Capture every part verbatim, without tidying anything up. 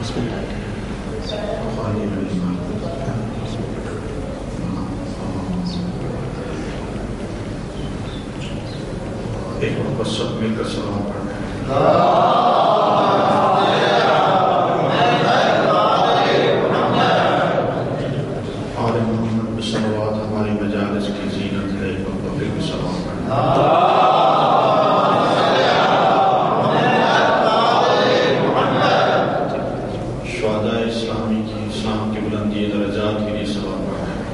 ایک وقت سب مل کر سلام پڑھنا ہے. آل محمد بصلوات ہماری مجالس کی زینت ہے. ایک وقت پھر بھی سلام پڑھنا ہے. شہدائے اسلامی کی اسلام کی بلندی درجات کے لیے سلام پڑھنا ہے.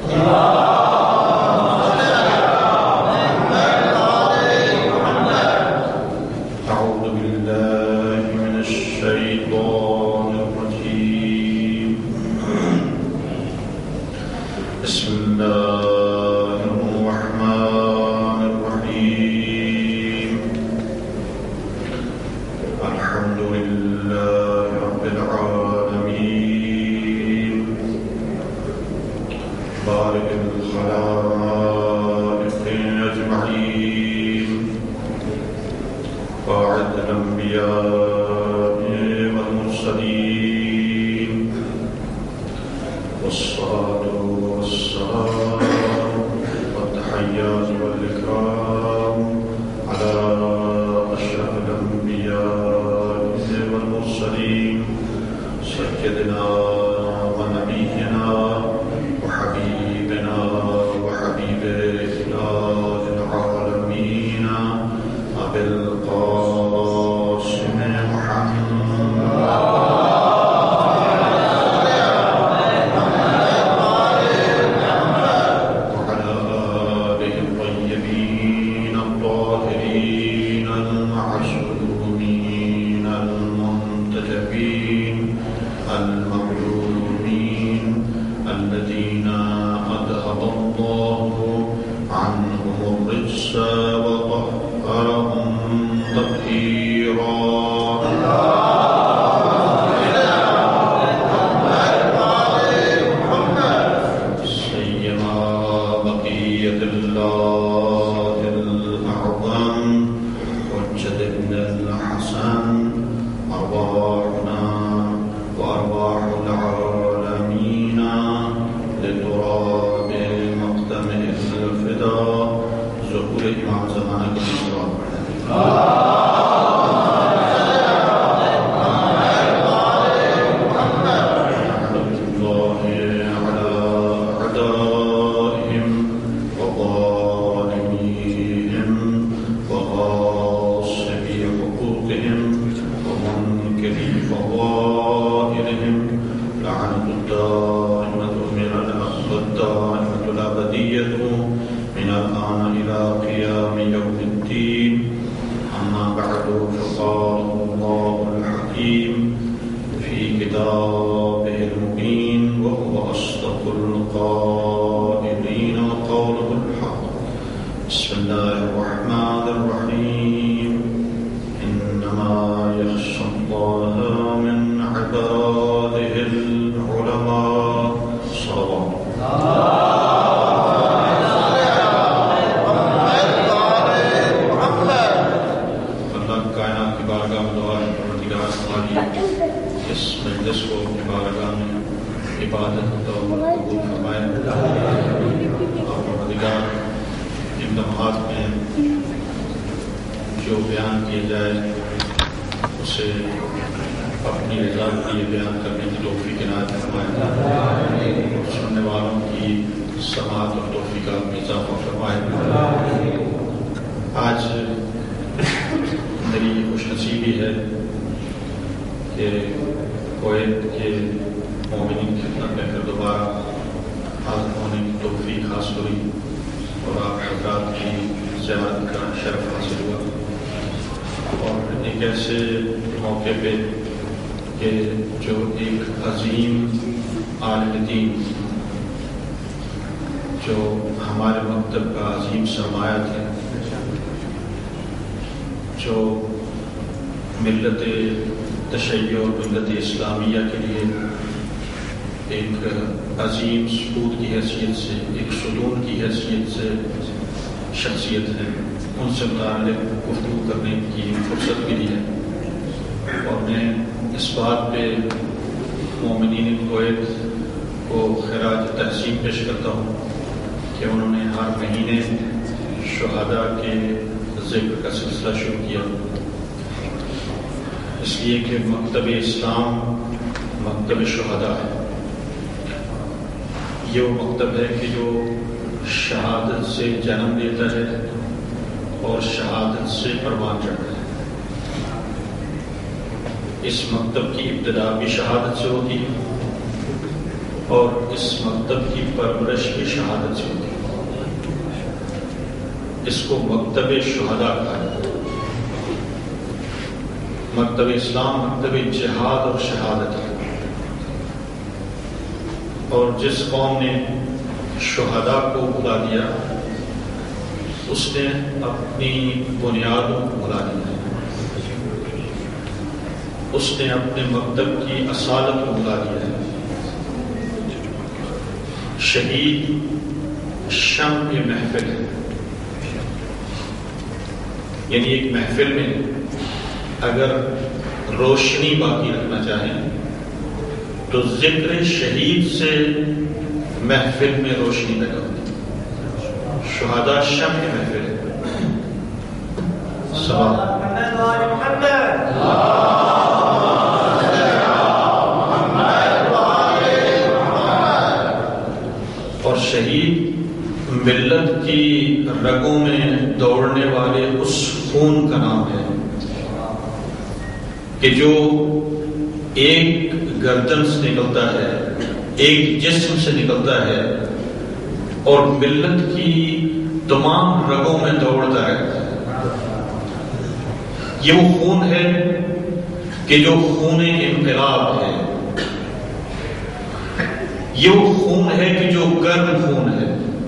مومنین کویت کو خراج تحسین پیش کرتا ہوں کہ انہوں نے ہر مہینے شہداء کے ذکر کا سلسلہ شروع کیا، اس لیے کہ مکتب اسلام مکتب شہداء ہے۔ یہ وہ مکتب ہے کہ جو شہادت سے جنم لیتا ہے اور شہادت سے پروان چڑھتا ہے۔ اس مکتب کی ابتدا بھی شہادت سے ہوتی ہے اور اس مکتب کی پرورش بھی شہادت سے ہوتی ہے۔ اس کو مکتب شہداء کہا ہے۔ مکتب اسلام مکتب جہاد اور شہادت ہے، اور جس قوم نے شہداء کو بلا دیا اس نے اپنی بنیادوں کو بلا دیا، اس نے اپنے مکتب کی اصالت کو بلا دیا ہے۔ شہید شمع محفل ہے، یعنی ایک محفل میں اگر روشنی باقی رکھنا چاہیں تو ذکر شہید سے محفل میں روشنی پیدا ہوتی ہے۔ شہداء شمع محفل ہے۔ سلام اور شہید ملت کی رگوں میں دوڑنے والے اس خون کا نام ہے کہ جو ایک گردن سے نکلتا ہے، ایک جسم سے نکلتا ہے اور ملت کی تمام رگوں میں دوڑتا رہتا ہے۔ یہ وہ خون ہے کہ جو خون انقلاب ہے، یہ وہ خون ہے کہ جو گرم خون ہے،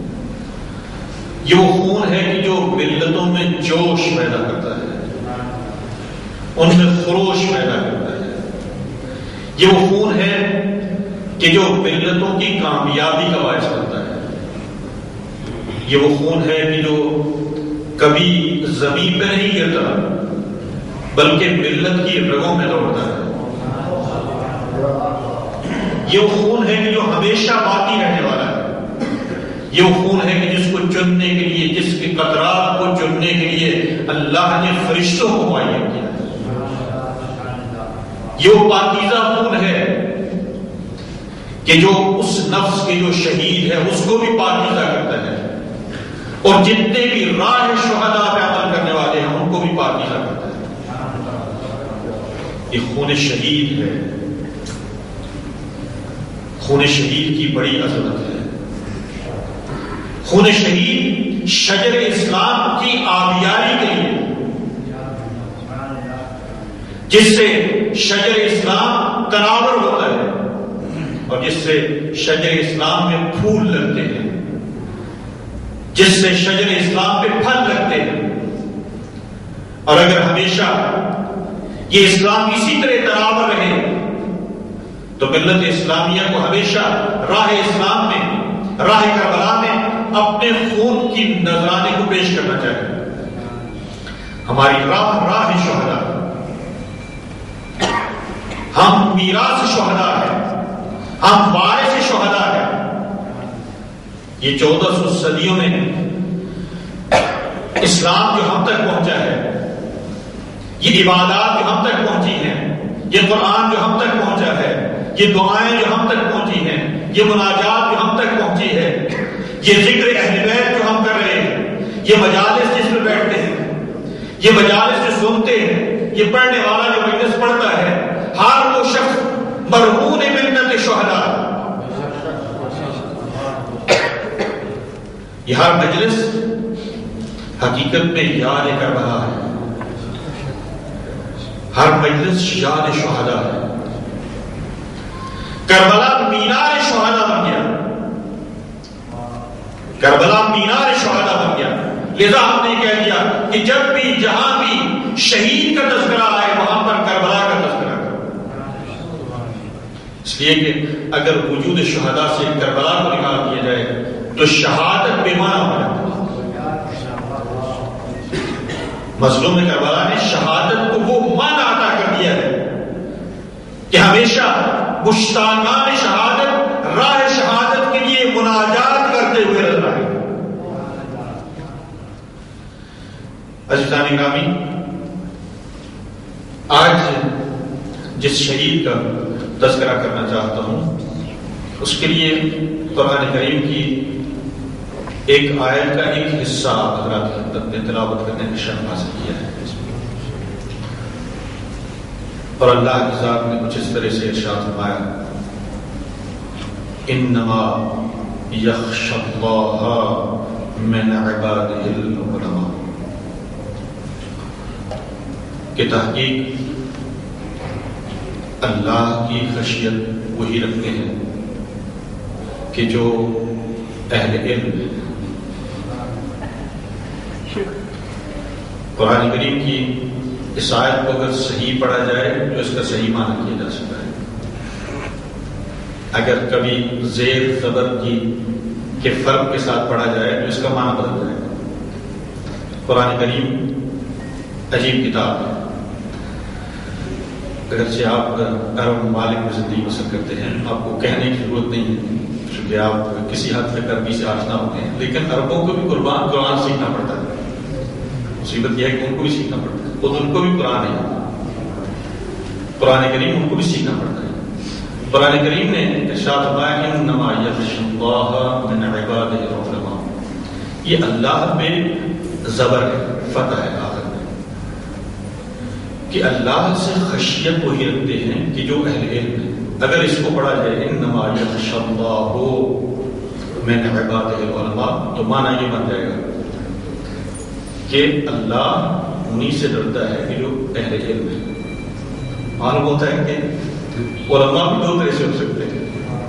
یہ وہ خون ہے کہ جو ملتوں میں جوش پیدا کرتا ہے، ان میں خروش پیدا کرتا ہے۔ یہ وہ خون ہے کہ جو ملتوں کی کامیابی کا باعث بنتا ہے۔ یہ وہ خون ہے کہ جو کبھی زمین پہ نہیں گرتا بلکہ ملت کی رگوں میں دوڑتا ہے۔ یہ وہ خون ہے کہ جو ہمیشہ باقی رہنے والا ہے۔ یہ وہ خون ہے کہ جس کو چننے کے لیے، جس کے قطرات کو چننے کے لیے اللہ نے فرشتوں کو معین کیا۔ یہ وہ پاکیزہ خون ہے کہ جو اس نفس کے جو شہید ہے اس کو بھی پاکیزہ کرتا ہے، اور جتنے بھی راہ شہداء پہ عمل کرنے والے ہیں ان کو بھی پاکیزہ کرتا ہے۔ یہ خون شہید ہے۔ خون شہید کی بڑی عظمت ہے۔ خون شہید شجر اسلام کی آبیاری کے لیے، جس سے شجر اسلام تناور ہوتا ہے اور جس سے شجر اسلام میں پھول لگتے ہیں، جس سے شجر اسلام پہ پھل لگتے ہیں۔ اور اگر ہمیشہ یہ اسلام اسی طرح تناور رہے تو ملت اسلامیہ کو ہمیشہ راہ اسلام میں، راہ کربلا میں اپنے خون کی نذرانے کو پیش کرنا چاہیے۔ ہماری راہ راہ شہداء، ہم میراث شہداء ہیں، ہم وارث شہداء ہیں۔ یہ چودہ سو صدیوں میں اسلام جو ہم تک پہنچا ہے، یہ عبادات جو ہم تک پہنچی ہیں، یہ قرآن جو ہم تک پہنچا ہے، یہ دعائیں جو ہم تک پہنچی ہیں، یہ مناجات جو ہم تک پہنچی ہے، یہ ذکر اہل بیت جو ہم کر رہے ہیں، یہ مجالس جس میں بیٹھتے ہیں، یہ مجالس جو سنتے ہیں، یہ پڑھنے والا جو مجلس پڑھتا ہے، ہر وہ شخص مرہون ملت شہداء۔ یہ ہر مجلس حقیقت میں یاد کربلا ہے، ہر مجلس یاد شہداء ہے۔ کربلا مینار شہداء بن گیا، کربلا مینار شہداء بن گیا۔ لذا ہم نے کہہ دیا کہ جب بھی جہاں بھی شہید کا تذکرہ آئے وہاں پر کربلا کا تذکرہ کرو، اس لیے کہ اگر وجود شہداء سے کربلا کو نکال دیا جائے تو شہادت بے معنی ہو جاتی ہے۔ مظلوم کربلا نے شہادت کو وہ معنی عطا کر دیا ہے کہ ہمیشہ مشتاقان شہادت راہ شہادت کے لیے مناجات کرتے ہوئے نظر آئے. عزیزان گرامی، آج جس شہید کا تذکرہ کرنا چاہتا ہوں اس کے لیے قرآن کریم کی ایک آیت کا ایک حصہ حضرات کی خدمت میں تلاوت کرنے کا شرف حاصل کیا ہے. اور اللہ کی ذات نے کچھ اس طرح سے ارشاد فرمایا، انما یخشی اللہ من عبادہ العلماء، کہ تحقیق اللہ کی خشیت وہی رکھتے ہیں کہ جو اہل علم ہیں. قرآن کریم کی اس آیت کو اگر صحیح پڑھا جائے تو اس کا صحیح معنی کیا جا سکتا ہے. اگر کبھی زیر زبر کی کے فرق کے ساتھ پڑھا جائے تو اس کا معنی بدل جائے گا. قرآن کریم عجیب کتاب ہے. اگرچہ آپ عرب ممالک میں زندگی بسر کرتے ہیں، آپ کو کہنے کی ضرورت نہیں ہے چونکہ آپ کسی حد تک عربی سے آشنا ہوتے ہیں، لیکن عربوں کو بھی قربان قرآن سیکھنا پڑتا ہے. مصیبت یہ ہے کہ ان کو بھی سیکھنا پڑتا ہے، خود ان کو بھی قرآن ہے، قرآن کریم ان کو بھی سیکھنا پڑتا ہے. قرآن کریم نے ارشاد فرمایا انما یخشی اللہ من عبادہ العلماء، یہ اللہ پہ زبر ہے، فتح ہے آخر میں، کہ اللہ سے خشیت وہی رکھتے ہیں کہ جو اہل علم ہیں. اگر اس کو پڑھا جائے انما یخشی اللہ من عبادہ العلماء تو معنی یہ بن جائے گا کہ اللہ انہی سے ڈرتا ہے کہ جو اہل علم ہے. معلوم ہوتا ہے کہ علماء بھی دو طرح سے ہو سکتے ہیں.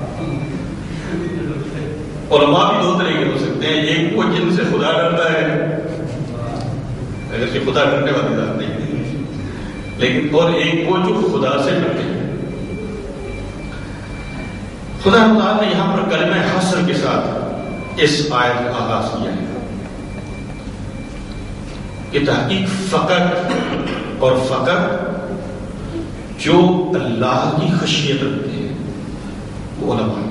علماء بھی دو طرح کے ہو سکتے ہیں. ایک وہ جن سے خدا ڈرتا ہے، اگر کہ خدا ڈرنے والی ذات نہیں ہے، لیکن اور ایک وہ جو خدا سے ڈرتے ہیں. خدا تعالیٰ نے یہاں پر کلمہ حسر کے ساتھ اس آیت کا آغاز کیا ہے کہ تحقیق فقط اور فقط جو اللہ کی خشیت رکھتے ہیں وہ علماء.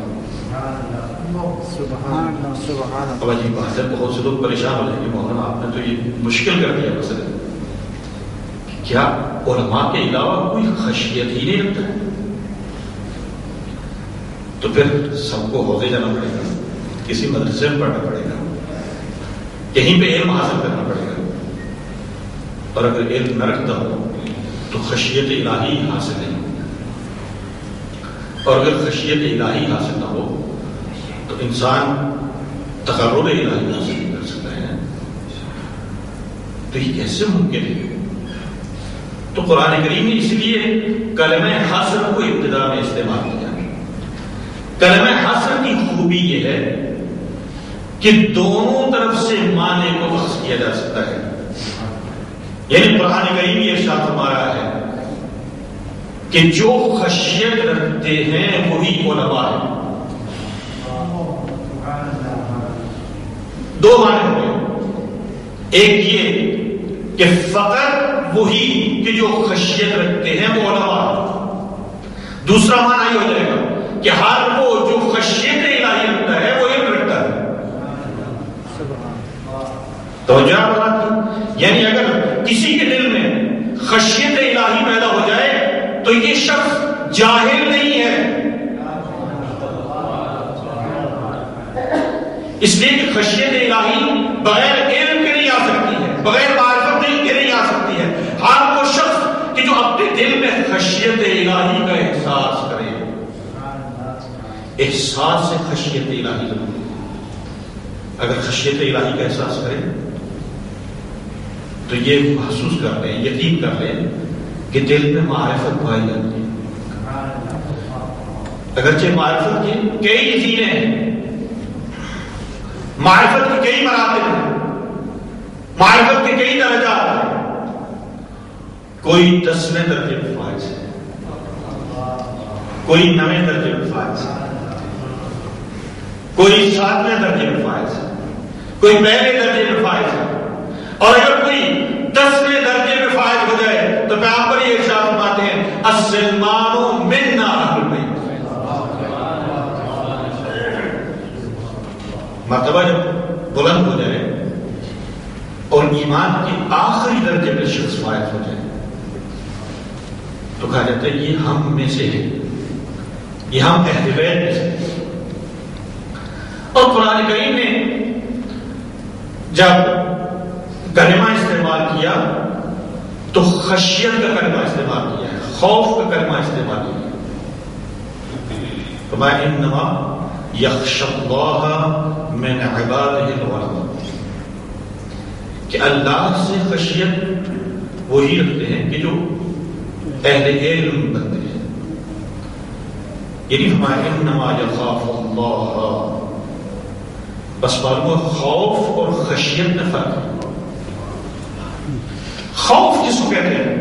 اب عجیب بات ہے، بہت سے لوگ پریشان ہو جائیں گے، مولانا آپ نے تو یہ مشکل کر دیا مسئلہ. کیا علماء کے علاوہ کوئی خشیت ہی نہیں رکھتا ہے؟ تو پھر سب کو حوضے جانا پڑے گا، کسی مدرسے میں پڑھنا پڑے گا، کہیں پہ علم حاصل کرنا پڑے گا. اور اگر علم نہ رکھتا ہو تو خشیت الہی حاصل نہیں ہوگی. اور اگر خشیت الہی حاصل نہ ہو تو انسان تقرب الہی حاصل نہیں کر سکتا ہے. تو یہ کیسے ممکن ہے؟ تو قرآن کریم نے اس لیے کلمہ حسر کو ابتدا میں استعمال کیا. کلمہ حسر کی خوبی یہ ہے کہ دونوں طرف سے معنی کو اخذ کیا جا سکتا ہے. یعنی قرآن کریم یہ ارشاد فرما رہا ہے کہ جو خشیت رکھتے ہیں وہی علماء ہیں. دو معنی ہو گئے. ایک یہ کہ فقط وہی کہ جو خشیت رکھتے ہیں وہ علماء ہیں. دوسرا معنی یہ ہو جائے گا کہ ہر وہ جو خشیت الہی رکھتا ہے وہ علم رکھتا ہے. تو یعنی اگر کسی کے دل میں خشیت الہی پیدا ہو جائے تو یہ شخص جاہل نہیں ہے. اس لیے کہ خشیت الہی بغیر علم کے نہیں آ سکتی ہے، بغیر معرفت کے نہیں آ سکتی ہے. ہر وہ شخص کہ جو اپنے دل میں خشیت الہی کا احساس کرے، احساس سے خشیت الہی ضروری ہے. اگر خشیت الہی کا احساس کرے تو یہ محسوس کر لیں، یقین کر لیں کہ دل میں معرفت پائی جاتی ہے. اگرچہ معرفت کے کئی زینے ہیں، معرفت کے کئی مراتب ہیں، معرفت کے کئی درجات ہیں. کوئی دسویں درجے میں فائز ہے، کوئی نویں درجے میں فائز ہے، کوئی ساتویں درجے میں فائز ہے، کوئی پہلے درجے میں فائز ہے. اور اگر کوئی دسویں درجے میں فائز ہو جائے تو پیغمبر یہ ارشاد فرماتے ہیں السلمان منا اہل البیت، مرتبہ جب بلند ہو جائے اور ایمان کے آخری درجے میں شخص فائز ہو جائے تو کہا جاتا ہے یہ ہم میں سے ہے، یہ ہم اہل بیت میں سے۔ اور قرآن کریم نے جب کلمہ استعمال کیا تو خشیت کا کلمہ استعمال کیا ہے، خوف کا کلمہ استعمال کیا ہے۔ فرمایا انما یخشی اللہ من عبادہ العلماء، کہ اللہ سے خشیت وہی رکھتے ہیں کہ جو اہل علم بنتے ہیں۔ یعنی فرمایا انما یخاف اللہ، بس معلوم خوف اور خشیت میں فرق ہے۔ خوف جس کو کہتے ہیں،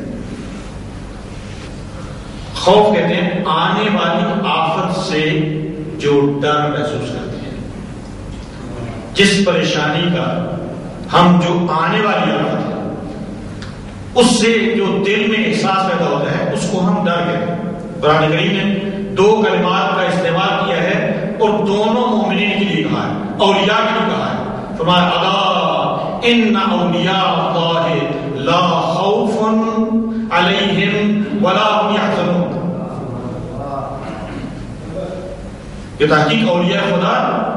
خوف کہتے ہیں آنے والی آفت سے جو ڈر محسوس کرتے ہیں، جس پریشانی کا ہم جو آنے والی آفت ہے اس سے جو دل میں احساس پیدا ہوتا ہے اس کو ہم ڈر کہتے ہیں۔ قرآن کریم نے دو کلمات کا استعمال کیا ہے اور دونوں مومنین کے لیے کہا ہے، اولیاء کے لیے کہا ہے۔ فرمایا الا ان اولیاء اللہ لا خوف علیہم ولا هم يحزنون، یہ تحقیق اولیاء خدا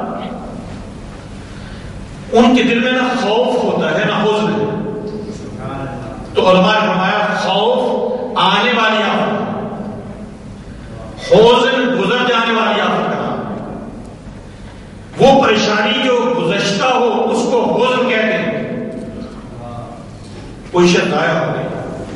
ان کے دل میں نہ خوف ہوتا ہے نہ حزن ہے۔ تو علماء نے فرمایا خوف آنے والی آفت، حزن گزر جانے والی آفت کا نام ہے۔ وہ پریشانی جو گزشتہ ہو اس کو حزن کہتے ہیں۔ کوئی شے ضائع ہو گئی،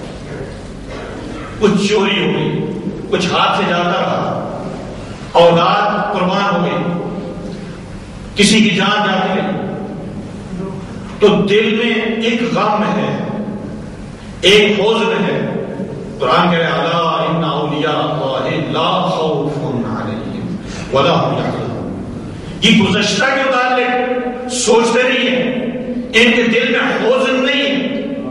کچھ چوری ہو گئی، کچھ ہاتھ سے جاتا رہا، اولاد قربان ہو گئی، کسی کی جان جاتی رہی، تو دل میں ایک غم ہے، ایک حزن ہے۔ قرآن کہہ رہے الا ان اولیاء اللہ لا خوف علیہم ولا هم يحزنون، یہ گزشتہ کے متعلق سوچتے نہیں ہیں، ان کے دل میں حزن نہیں ہے۔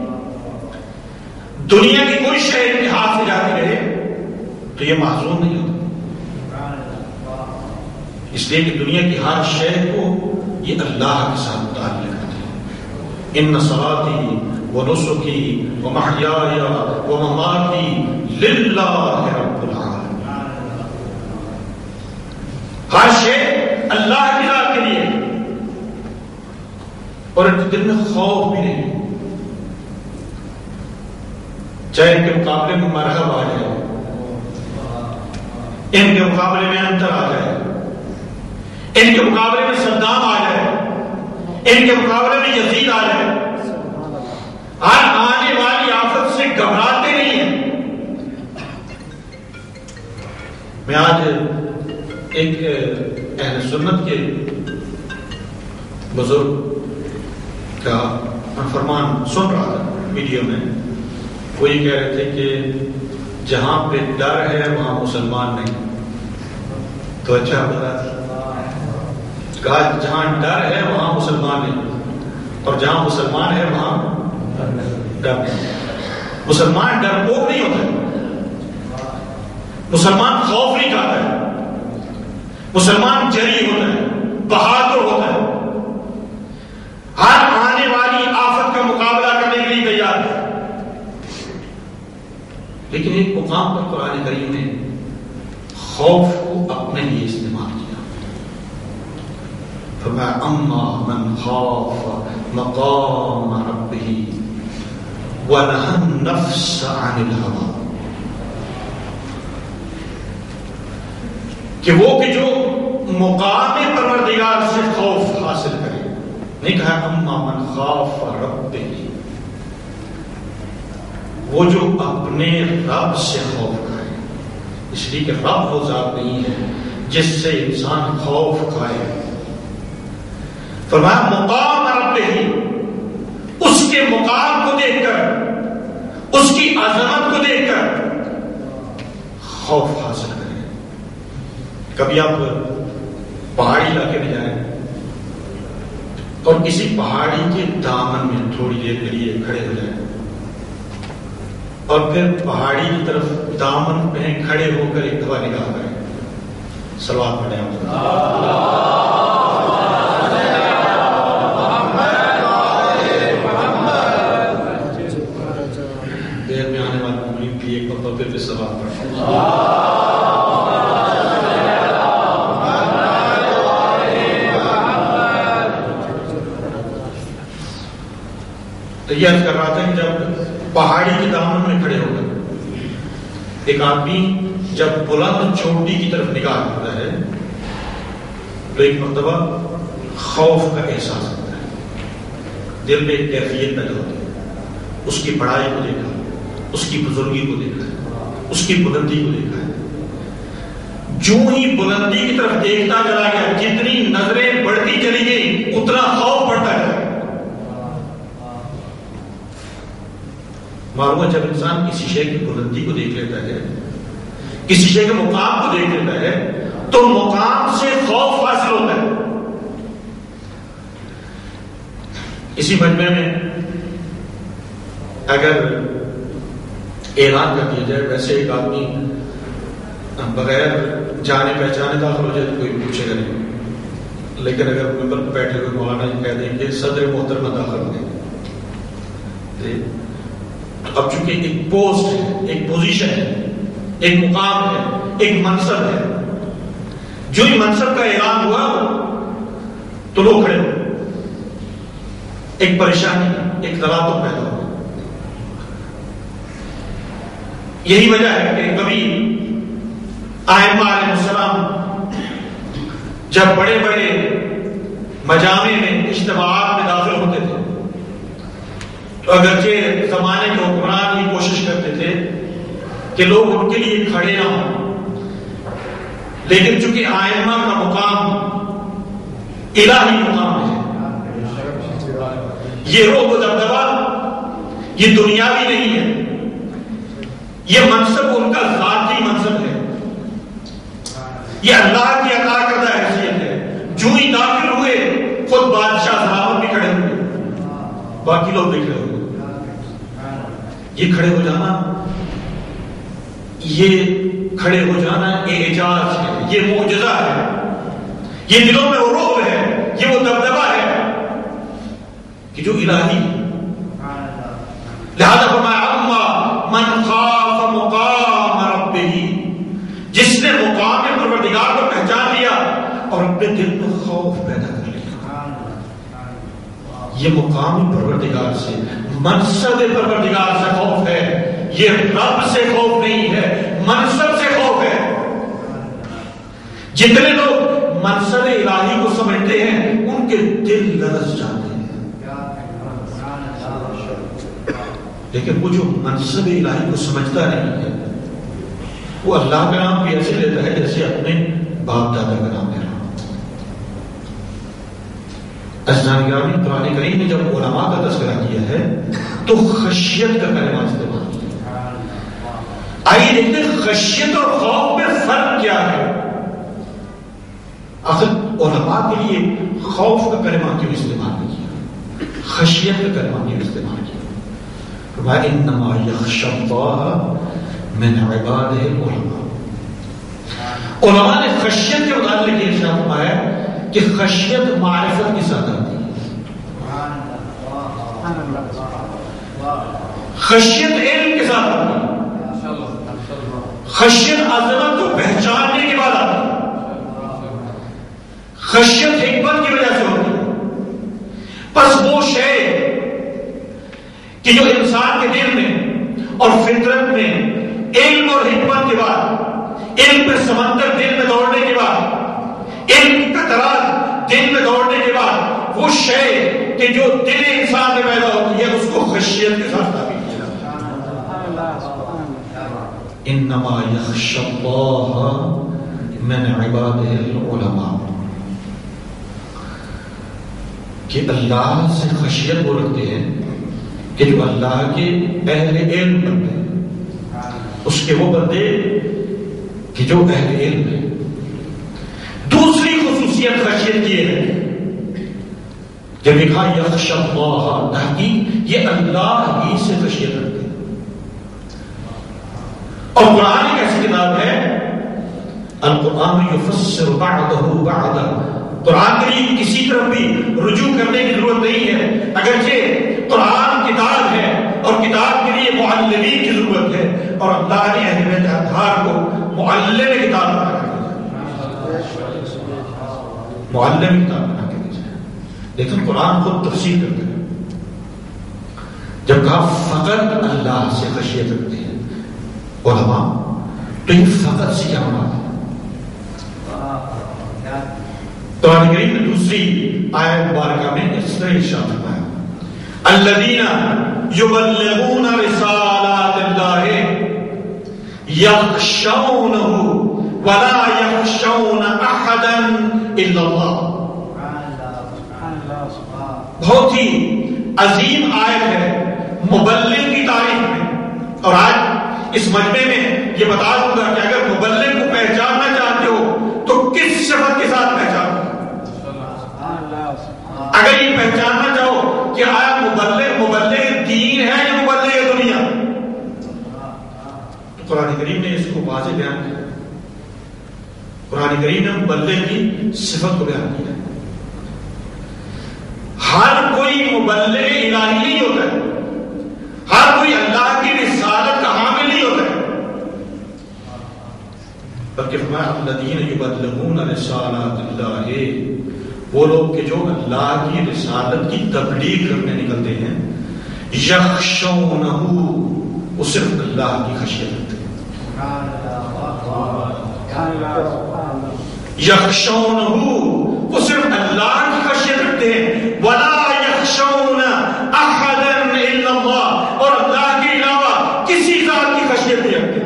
دنیا کی کوئی شے ان کے ہاتھ سے جاتی رہے تو یہ محزون نہیں ہوتا، اس لیے کہ دنیا کی ہر شے کو یہ اللہ کے ساتھ متعلق ہے۔ ان صلاتی ونسکی ومحیای ومماتی للہ رب العالمین، ہر شے اللہ کی ذات کے لیے، اور ان کے دل میں خوف بھی نہیں، چاہے ان کے مقابلے میں مرحب آ جائے، ان کے مقابلے میں انتر آ جائے، ان کے مقابلے میں صدام آ جائے، ان کے مقابلے میں یزید آ جائے، ہر آنے والی آفت سے گھبراتے نہیں ہیں۔ میں آج ایک اہل سنت کے بزرگ کا فرمان سن رہا تھا ویڈیو میں، وہ یہ کہہ رہے تھے کہ جہاں پہ ڈر ہے وہاں مسلمان نہیں۔ تو اچھا بتا کہا جہاں ڈر ہے وہاں مسلمان نہیں، اور جہاں مسلمان ہے وہاں ڈر نہیں۔ مسلمان ڈرپوک نہیں ہوتا ہے، مسلمان خوف نہیں کھاتا ہے، مسلمان جری ہوتا ہے، بہادر ہوتا ہے، ہر آنے والی آفت کا مقابلہ کرنے کے لیے تیار ہے۔ لیکن ایک مقام پر قرآن کریم نے خوف کو اپنے لیے استعمال کیا، فرمایا اما من خاف مقام ربہ ونہى النفس عن الہوى، کہ وہ کہ جو مقام پروردگار سے خوف حاصل کرے، نہیں کہا اما من خاف ربہ، وہ جو اپنے رب سے خوف کھائے، اس لیے کہ رب وہ ذات نہیں ہے جس سے انسان خوف کھائے۔ فرمایا مقام رب ہی، اس کے مقام کو دیکھ کر، اس کی عظمت کو دیکھ کر خوف حاصل کریں۔ کبھی آپ پہاڑی علاقے میں جائیں اور کسی پہاڑی کے دامن میں تھوڑی دیر کے لیے کھڑے ہو جائیں، اور پھر پہاڑی کی طرف دامن پہ کھڑے ہو کر ایک دفعہ نگاہ کریں، صلوات پڑھیں۔ الصلاۃ پڑھیں. تو یہ عرض کر رہا تھا کہ جب پہاڑی کے دامن میں کھڑے ہو کر ایک آدمی جب بلند چوٹی کی طرف نگاہ کرتا ہے تو ایک مرتبہ خوف کا احساس ہوتا ہے، دل میں ایک کیفیت پیدا ہوتی ہے. اس کی بڑائی کو دیکھا، اس کی بزرگی کو دیکھا، اس کی بلندی کو دیکھا ہے. جو ہی بلندی کی طرف دیکھتا چلا گیا، جتنی نظریں بڑھتی چلی گئی اتنا خوف بڑھتا گیا. معلوم ہے جب انسان کسی شے کی بلندی کو دیکھ لیتا ہے، کسی شے کے مقام کو دیکھ لیتا ہے تو مقام سے خوف حاصل ہوتا ہے. اسی مجمع میں اگر اعلان کر دیا جائے، ویسے ایک آدمی بغیر جانے پہچانے داخل ہو جائے تو کوئی پوچھے گا نہیں، لیکن اگر ممبر پہ بیٹھے ہوئے مولانا جی کہہ دیں کہ صدر محترمہ داخل ہو گئے، اب چونکہ ایک پوسٹ ہے، ایک پوزیشن ہے، ایک مقام ہے، ایک منصب ہے، جو ہی منصب کا اعلان ہوا تو لوگ کھڑے ہو، ایک پریشانی، ایک تلاطم پیدا ہوا. یہی وجہ ہے کہ کبھی ائمہ علیہ السلام جب بڑے بڑے مجامع میں اجتماعات میں داخل ہوتے تھے تو اگرچہ زمانے کے حکمران یہ کوشش کرتے تھے کہ لوگ ان کے لیے کھڑے نہ ہوں، لیکن چونکہ ائمہ کا مقام الہی مقام ہے، یہ روح و دبدبہ یہ دنیاوی نہیں ہے، یہ منصب ان کا ذاتی منصب ہے، یہ اللہ کی عطا کردہ حیثیت ہے. جو ہی داخل ہوئے خود بادشاہ صاحب بھی کھڑے ہوئے، باقی لوگ بھی کھڑے ہوئے. یہ کھڑے ہو جانا، یہ کھڑے ہو جانا اعجاز ہے، یہ معجزہ ہے، یہ دلوں میں وہ روح ہے، یہ وہ دبدبہ ہے کہ جو الہی. لہذا فرمایا اما من خاف مقام ربہ، جس نے مقام پروردگار کو پہچان لیا اور اپنے دل میں خوف پیدا کر لیا. یہ مقام پروردگار سے، منصب پروردگار سے خوف ہے، یہ رب سے خوف نہیں ہے، منصب سے خوف ہے. جتنے لوگ منصب الہی کو سمجھتے ہیں ان کے دل لرز جاتے ہیں، لیکن وہ جو منصب الہی کو سمجھتا نہیں ہے وہ اللہ کا نام بھی ایسے لیتا ہے جیسے اپنے باپ دادا کا نام لے رہا. عزیزان گرامی، قرآن کریم نے جب علماء کا تذکرہ کیا ہے تو خشیت کا کلمہ استعمال کیا. آئیے دیکھتے ہیں خشیت اور خوف میں فرق کیا ہے. آخر علماء کے لیے خوف کا کلمہ کیوں استعمال نہیں کیا، خشیت کا کلمہ کیوں استعمال کیا؟ فرمایا انما یخشی اللہ من عبادہ العلماء. علماء نے خشیت کے متعلق یہ ارشاد فرمایا کہ خشیت معرفت کے ساتھ آتی ہے، خشیت علم کے ساتھ آتی ہے، خشیت عظمت کو پہچاننے کے بعد آتی ہے، خشیت حکمت کی وجہ سے ہوتی ہے. پس وہ شے کہ جو انسان کے دل میں اور فطرت میں علم اور حکمت کے بعد، علم پہ سمندر دل میں دوڑنے کے بعد، علم کا تراز دل میں دوڑنے کے بعد، وہ شے کہ جو دل انسان میں پیدا ہوتی ہے اس کو خشیت کے ساتھ تعبیر کیا جاتا ہے. انما یخشی اللہ من عبادہ العلماء، کہ اللہ سے خشیت وہ رکھتے ہیں کہ جو اللہ کے اہل علم بنتے ہیں، اس کے وہ بندے کہ جو اہل علم ہے. دوسری خصوصیت خشیت کی ہے، جب لکھا یخشی اللہ، تحقیق یہ اللہ ہی سے خشیت رکھتے ہیں. اور قرآن ایک ایسی کتاب ہے، القرآن یفسر بعضہ بعضا، قرآن کے لیے کسی طرف بھی رجوع کرنے کی ضرورت نہیں ہے. اگرچہ قرآن کتاب ہے اور کتاب کے لیے معلمین کی ضرورت ہے، اور اللہ نے اہل بیت اطہار کو معلم کتاب بنا کے بھیجا، معلم کتاب بنا کے بھیجا۔ لیکن قرآن خود تفسیر کرتا ہے، جب کہا فقط اللہ سے خشیت رکھتے ہیں علماء، تو یہ فقط سے کیا مراد ہے؟ قرآن کریم نے دوسری آیت مبارکہ میں اس طرح ارشاد فرمایا الذین یبلغون رسالات اللہ یخشونہ ولا یخشون احدا الا اللہ۔ بہت ہی عظیم آیت ہے مبلغ کی تعریف میں، اور آج اس مجمع میں یہ بتا دوں گا کہ اگر مبلغ کو پہچاننا چاہتے ہو تو کس صفت کے ساتھ پہچانو؟ اگر یہ پہچاننا چاہو کہ آیا مبلغ مبلغ دین ہے یا مبلغ دنیا، تو قرآن کریم نے اس کو واضح بیان کیا۔ قرآن کریم نے مبلغ کی صفت کو بیان کیا۔ ہر کوئی مبلغ الہی نہیں ہوتا ہے، ہر کوئی اللہ کی رسالت کا حامل نہیں ہوتا ہے، بلکہ فرمایا الذین یبلغون رسالات اللہ، وہ لوگ کہ جو اللہ کی رسالت کی تبلیغ کرنے نکلتے ہیں، یخشونہ، وہ صرف اللہ کی خشیت رکھتے ہیں، یخشونہ، وہ صرف اللہ کی خشیت رکھتے ہیں، ولا یخشون احدا الا اللہ، اور اللہ کے علاوہ کسی ذات کی خشیت نہیں رکھتے۔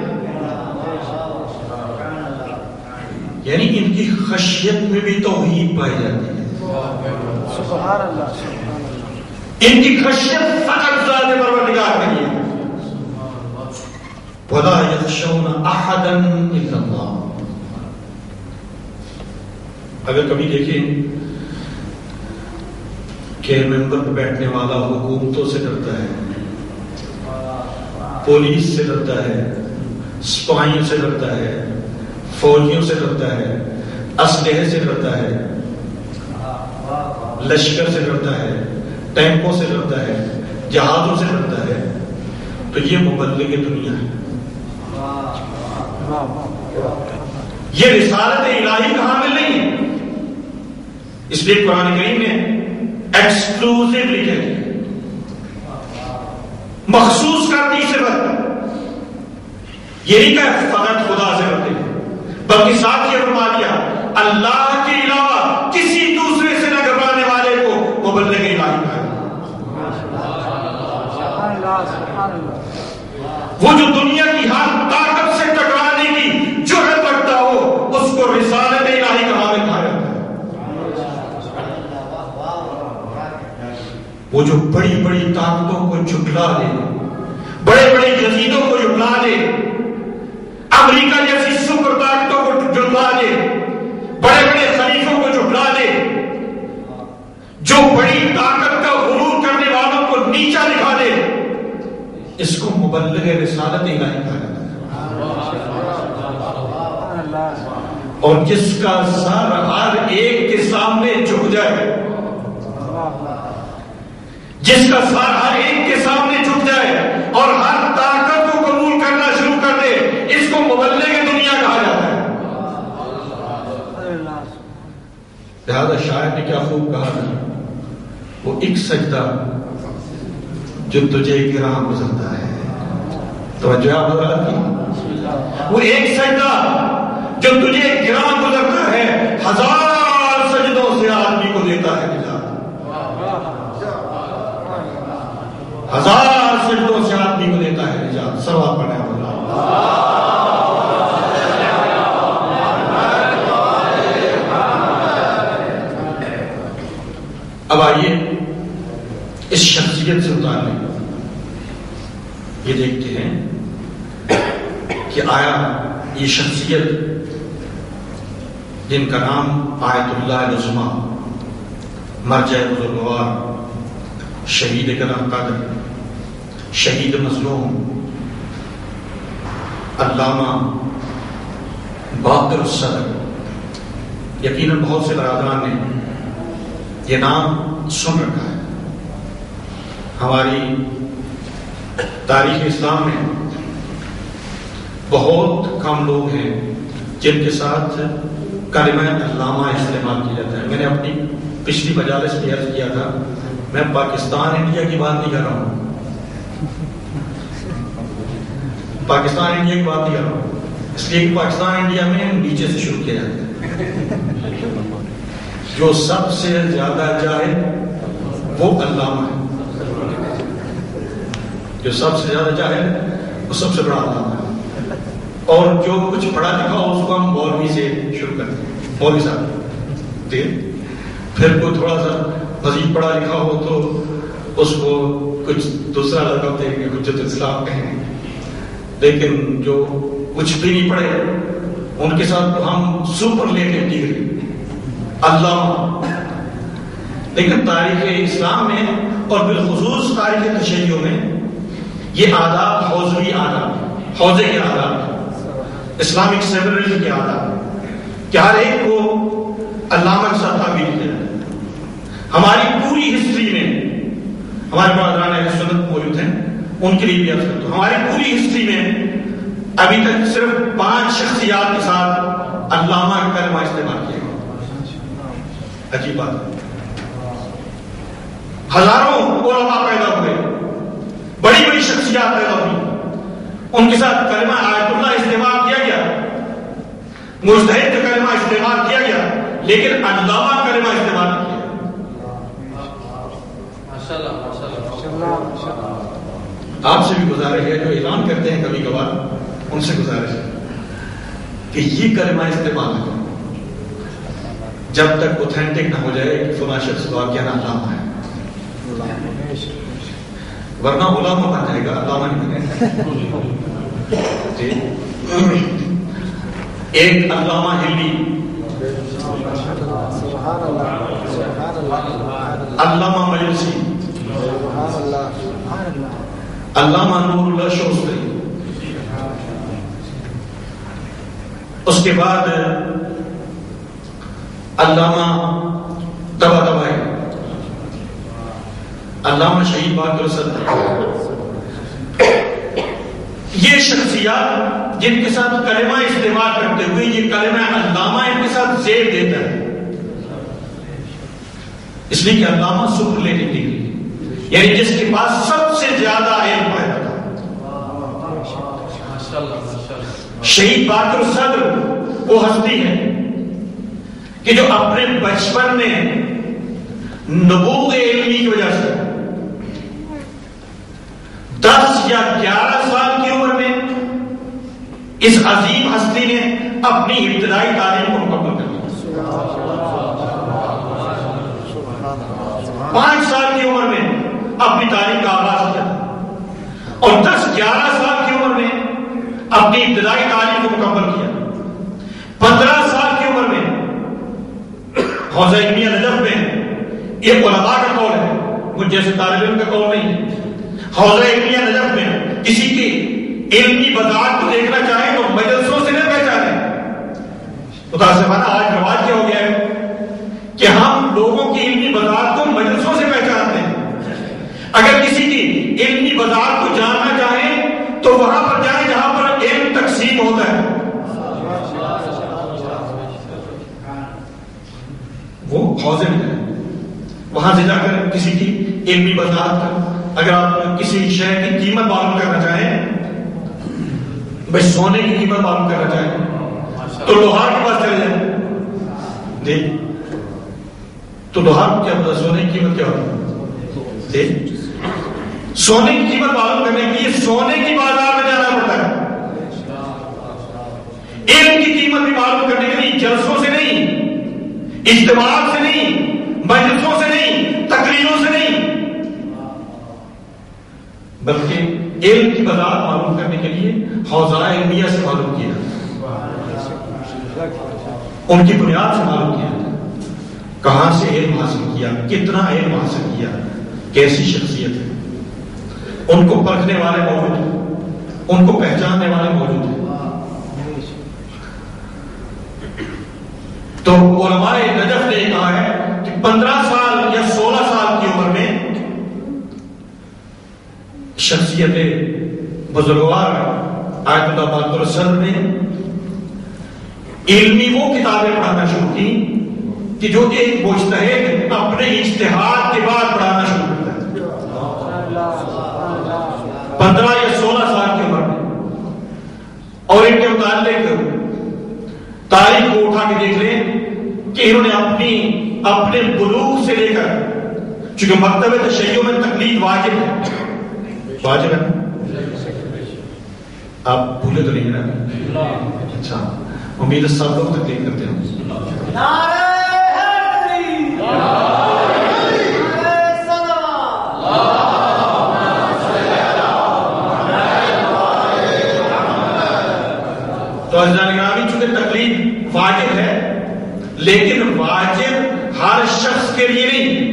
یعنی ان کی خشیت میں بھی توحید پائی جاتی ہے، سبحان اللہ، ان کی خشیت فقط ذات پروردگار کے لیے، ولا یخشون احدا الا اللہ۔ اگر کبھی دیکھیں کہ ممبر پر بیٹھنے والا حکومتوں سے ڈرتا ہے، پولیس سے ڈرتا ہے، سپاہیوں سے ڈرتا ہے، فوجیوں سے ڈرتا ہے، اسلحے سے ڈرتا ہے، لشکر سے ڈرتا ہے، ٹینکوں سے ڈرتا ہے، جہازوں سے ڈرتا ہے، تو یہ مبلغ دنیا ہے، یہ رسالت الہی کا حامل نہیں ہے۔ اس لیے قرآن کریم نے ایکسکلوسیولی کہہ دیا، مخصوص کر دی صفت، یہ نہیں کہ فقط خدا سے ڈرتے ہیں، بلکہ ساتھ یہ فرما دیا اللہ کے علاوہ کسی دوسرے سے نہ گھبرانے والے کو مبلغ الہی کہا۔ وہ جو دنیا کی ہر طاقت سے ٹکرانے کی جرأت رکھتا ہو، اس کو رسالت الہی کا حامل کہا جاتا ہے۔ وہ جو بڑی بڑی طاقتوں کو جھٹلا دے، بڑے بڑے جزیروں کو جھٹلا دے، امریکہ جیسی سپر طاقتوں کو جھٹلا دے، بڑے بڑے خلیفوں کو جھٹلا دے، جو بڑی طاقت کا غرور کرنے والوں کو نیچا دکھا دے، اس کو مبلغ رسالت الہی کہا جاتا ہے۔ اور جس کا سر ہر ایک کے سامنے جھک جائے، جس کا سر ہر ایک کے سامنے جھک جائے اور ہر طاقت کو قبول کرنا شروع کر دے، اس کو مبلغ دنیا کہا جاتا ہے۔ لہذا شاعر نے کیا خوب کہا تھا، وہ ایک سجدہ جو تجھے گراں گزرتا ہے، توجہ آپ لوگوں کی، وہ ایک سجدہ جو تجھے گراں گزرتا ہے، ہزار سجدوں سے آدمی کو دیتا ہے نجات، ہزار سجدوں سے آدمی کو دیتا ہے نجات۔ سوا پڑھیں اب آئیے اس شخصیت سے متعلق یہ دیکھتے ہیں کہ آیا یہ شخصیت جن کا نام آیت اللہ العظمیٰ، مرجع بزرگوار، شہید کرم قدر، شہید مظلوم، علامہ باقر الصدر، یقیناً بہت سے برادران نے یہ نام سن رکھا ہے۔ ہماری تاریخ اسلام میں بہت کم لوگ ہیں جن کے ساتھ کلمہ علامہ استعمال کیا جاتا ہے. میں نے اپنی پچھلی مجالس میں عرض کیا تھا میں پاکستان انڈیا کی بات نہیں کر رہا ہوں، پاکستان انڈیا کی بات نہیں کر رہا ہوں اس لیے کہ پاکستان انڈیا میں نیچے سے شروع کیا جاتا ہے. جو سب سے زیادہ جاہل وہ علامہ ہے، جو سب سے زیادہ جاہل وہ سب سے بڑا علامہ ہے. اور جو کچھ پڑھا لکھا ہو اس کو ہم مولوی سے شروع کرتے ہیں، مولوی صاحب. پھر کوئی تھوڑا سا مزید پڑھا لکھا ہو تو اس کو کچھ دوسرا لقب دیں گے، حجت اسلام کہیں گے. لیکن جو کچھ بھی نہیں پڑھے ان کے ساتھ تو ہم سپرلیٹو ڈگری علامہ. لیکن تاریخ اسلام میں اور بالخصوص تاریخ تشیع میں یہ آداب حوزوی آداب، حوزے کے آداب، اسلامک سیولرزم کے آداب کہ ہر ایک کو علامہ کے ساتھ تعبیر کیا جائے. ہماری پوری ہسٹری میں ہمارے برادران اہل سنت موجود ہیں، ان کے لیے بھی عرض کرتا ہوں، ہماری پوری ہسٹری میں ابھی تک صرف پانچ شخصیات کے ساتھ علامہ کا کلمہ استعمال کیا گیا. عجیب بات ہے. ہزاروں علماء پیدا ہوئے، بڑی بڑی شخصیات پیدا ہوئی، ان کے ساتھ کلمہ آیت اللہ استعمال کیا گیا، مجتہد کا کلمہ استعمال کیا گیا، لیکن علامہ کا کلمہ استعمال نہیں کیا. آپ سے بھی گزارش ہے جو اعلان کرتے ہیں کبھی کبھار ان سے گزارش ہے کہ یہ کلمہ استعمال کریں جب تک اوتھینٹک نہ ہو جائے کہ فلاں شخص واقعہ نہ علامہ ہے، ورنہ علامہ بن جائے گا، علامہ نہیں بنے. ایک علامہ ہلی، علامہ مجلسی، علامہ نور اللہ شوستری. اس کے بعد علامہ طباطبائی، علامہ شہید باقر صدر. یہ شخصیات جن کے ساتھ کلمہ استعمال کرتے ہوئے یہ کلمہ علامہ ان کے ساتھ زیب دیتا ہے، اس لیے کہ علامہ سپرلیٹو ڈگری، یعنی جس کے پاس سب سے زیادہ علم ہے. شہید باقر صدر وہ ہستی ہے کہ جو اپنے بچپن میں نبوغ علمی کی وجہ سے دس یا گیارہ سال کی عمر میں اس عظیم ہستی نے اپنی ابتدائی تعلیم کو مکمل کر لیا. پانچ سال کی عمر میں اپنی تعلیم کا آغاز کیا اور دس گیارہ سال کی عمر میں اپنی ابتدائی تعلیم کو مکمل کیا. پندرہ سال کی عمر میں حوزہ علمیہ نجف میں یہ علماء کا قول ہے، مجھ جیسے طالب علم کا قول نہیں ہے. حوزہ علمیہ نجف میں کسی کی علمی بذات کو دیکھنا چاہیں تو مجلسوں سے نہ پہچانے. متاسفانہ آج رواج کیا ہو گیا ہے کہ ہم لوگوں کی علمی بذات کو مجلسوں سے پہچانتے ہیں. اگر کسی کی علمی بذات کو جاننا چاہیں تو وہاں پر جائیں جہاں پر علم تقسیم ہوتا ہے. وہ حوزے میں جائیں، وہاں سے جا کر کسی کی علمی بذات کا، اگر آپ کسی شے کی قیمت معلوم کرنا چاہیں، بھائی سونے کی قیمت معلوم کرنا چاہیں تو لوہار کے پاس چلے جائیں. دیکھ تو لوہار کو کیا پتا سونے کی قیمت کیا ہوتی. دیکھ سونے کی قیمت معلوم کرنے کے لیے سونے کی بازار میں جانا پڑتا ہے. علم کی قیمت بھی معلوم کرنے کے لیے جلسوں سے نہیں، اجتماعات سے نہیں، مجلسوں سے نہیں، تقریروں سے نہیں، بلکہ علم کی بازار معلوم کرنے کے لیے حوزہ علمیہ سے معلوم کیا، ان کی بنیاد سے معلوم کیا، کہاں سے علم حاصل کیا، کتنا علم حاصل کیا، کیسی شخصیت ہے. ان کو پرکھنے والے موجود ہیں، ان کو پہچاننے والے موجود ہیں. تو علماء نجف نے کہا ہے کہ پندرہ سال یا سولہ سال کی عمر میں شخصیت بزرگوار آیت اللہ بہتر سن نے علمی وہ کتابیں پڑھانا شروع کی کہ جو ایک مجتہد اپنے اجتہاد کے بعد پڑھانا شروع کرتا ہے، پندرہ یا سولہ سال کی عمر میں. اور ان کے متعلق تاریخ کو اٹھا کے دیکھ لیں کہ انہوں نے اپنی اپنے بلوغ سے لے کر، چونکہ مکتب تشیع میں تقلید واجب ہے، واجب ہے، آپ بھولے تو نہیں نا؟ اچھا، امید سب لوگ تقلید کرتے ہیں. تو حضرات گرامی، چونکہ تقلید واجب ہے لیکن واجب ہر شخص کے لیے نہیں،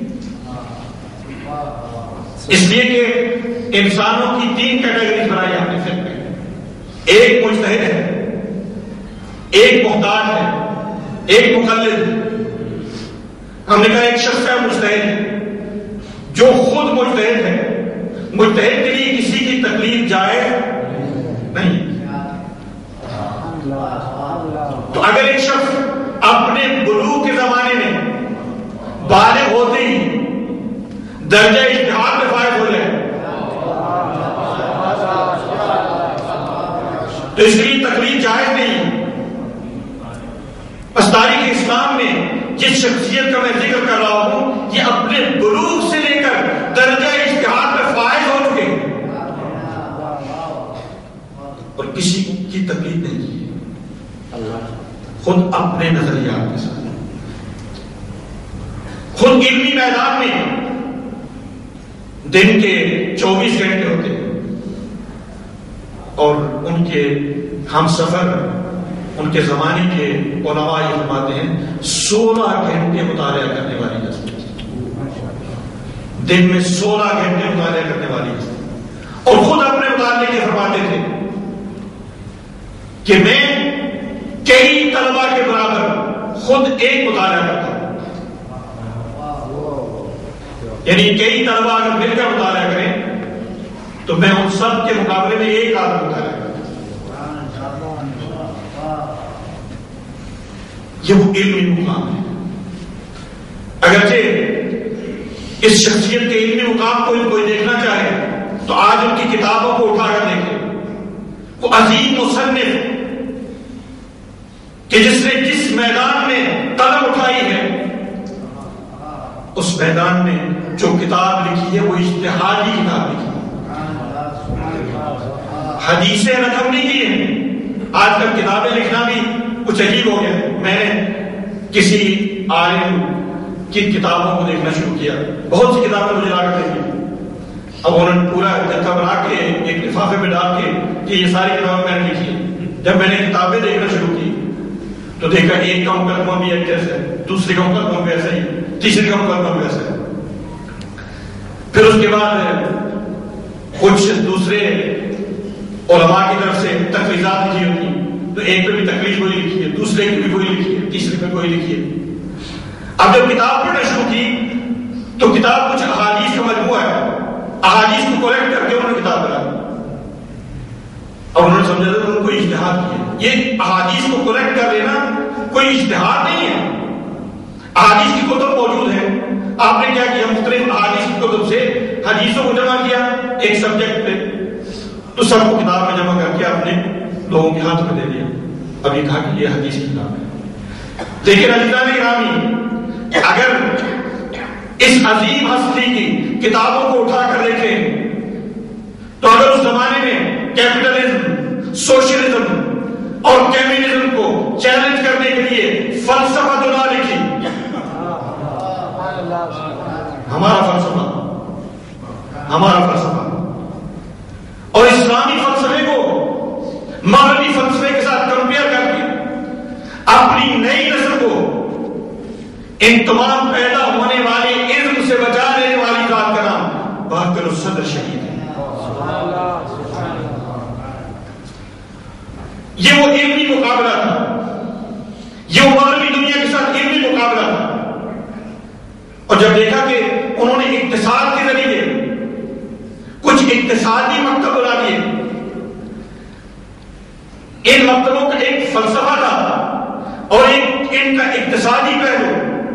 اس لیے کہ انسانوں کی تین کیٹیگریز بنائی ہم نے فقہ میں. ایک مجتہد ہے، ایک محتاج ہے، ایک مقلد. ہم نے کہا ایک شخص ہے مجتہد جو خود مجتہد ہے. مجتہد کے لیے کسی کی تقلید جائز نہیں. تو اگر ایک شخص اپنے بلوغ کے زمانے میں بالغ ہوتے ہی درجہ اجتہاد میں فائز ہو جائے تو اس کے لیے تقلید جائز نہیں. بس تاریخ اسلام میں جس شخصیت کا میں ذکر کر رہا ہوں یہ اپنے بلوغ سے لے کر درجہ اجتہاد میں فائز ہو چکے اور کسی کی تقلید نہیں کی، خود اپنے نظریات کے ساتھ، خود علمی میدان میں دن کے چوبیس گھنٹے ہوتے ہیں اور ان کے ہم سفر ان کے زمانے کے علماء یہ فرماتے ہیں سولہ گھنٹے مطالعہ کرنے والی ہستی، دن میں سولہ گھنٹے مطالعہ کرنے والی ہستی. اور خود اپنے مطالعے کے فرماتے تھے کہ میں کئی طلبہ کے برابر خود ایک مطالعہ کرتا ہوں. یعنی کئی طلبہ اگر مل کر مطالعہ کریں تو میں ان سب کے مقابلے میں ایک آدمی مطالعہ کرتا ہوں. یہ وہ علمی مقام ہے. اگرچہ اس شخصیت کے علمی مقام کو کوئی دیکھنا چاہے تو آج ان کی کتابوں کو اٹھا کر دیکھیں. وہ عظیم مصنف کہ جس نے جس میدان میں قلم اٹھائی ہے اس میدان میں جو کتاب لکھی ہے وہ اجتہادی کتاب لکھی ہے، حدیثیں رقم نہیں کی ہیں. آج کل کتابیں لکھنا بھی کچھ عجیب ہو گیا. میں نے کسی عالم کی کتابوں کو دیکھنا شروع کیا، بہت سی کتابیں مجھے لا کر دیکھی. اب انہوں نے پورا جتھا بنا کے ایک لفافے میں ڈال کے کہ یہ ساری کتابیں میں نے لکھی. جب میں نے کتابیں دیکھنا شروع کی تو دیکھا ایک کا مقدمہ بھی ایک جیسا ہے، دوسرے کا مقدمہ بھی ایسا ہی، تیسرے کا مقدمہ بھی ایسا ہے. پھر اس کے بعد کچھ دوسرے علماء کی طرف سے تقریضات لکھی ہوتی، تو ایک پہ بھی تقریر وہی لکھی ہے، دوسرے کی بھی وہی لکھی ہے، تیسرے پہ وہی لکھی ہے. اب جب کتاب پڑھنا شروع کی تو کتاب کچھ احادیث کا مجموعہ ہے، احادیث کو کلیکٹ کر کے انہوں نے کتاب بنائی. اب انہوں نے سمجھا تھا ان کو اجتہاد کیا. یہ احادیث کو کلیکٹ کر لینا کوئی اجتہاد نہیں ہے. احادیث کی کتب موجود ہے، آپ نے کیا کیا مختلف احادیث کی کتب سے حدیثوں کو جمع کیا ایک سبجیکٹ پہ، تو سب کو کتاب میں جمع کر کے اپنے لوگوں کے ہاتھ میں دے دیا. اب یہ کہا کہ یہ حدیث کی کتاب ہے. لیکن عزیزان گرامی، اگر اس عظیم ہستی کی کتابوں کو اٹھا کر دیکھیں تو اگر اس زمانے میں کیپٹلزم، سوشلزم اور کمیونزم کو چیلنج کرنے کے لیے فلسفہ تو نہ لکھی، ہمارا فلسفہ ہمارا فلسفہ اور اسلامی فلسفے کو مغربی فلسفے کے ساتھ کمپیئر کر کے اپنی نئی نسل کو ان تمام پیدا ہونے والے علم سے بچا لینے والی ذات کا نام بہتر الصدر شہید ہے. یہ وہ علمی مقابلہ تھا، یہ وہ مغربی دنیا کے ساتھ علمی مقابلہ تھا. اور جب دیکھا کہ انہوں نے اقتصاد کے ذریعے کچھ اقتصادی مکتب بنا دیے، ان مکتبوں کا ایک فلسفہ تھا اور ایک ان کا اقتصادی پہلو.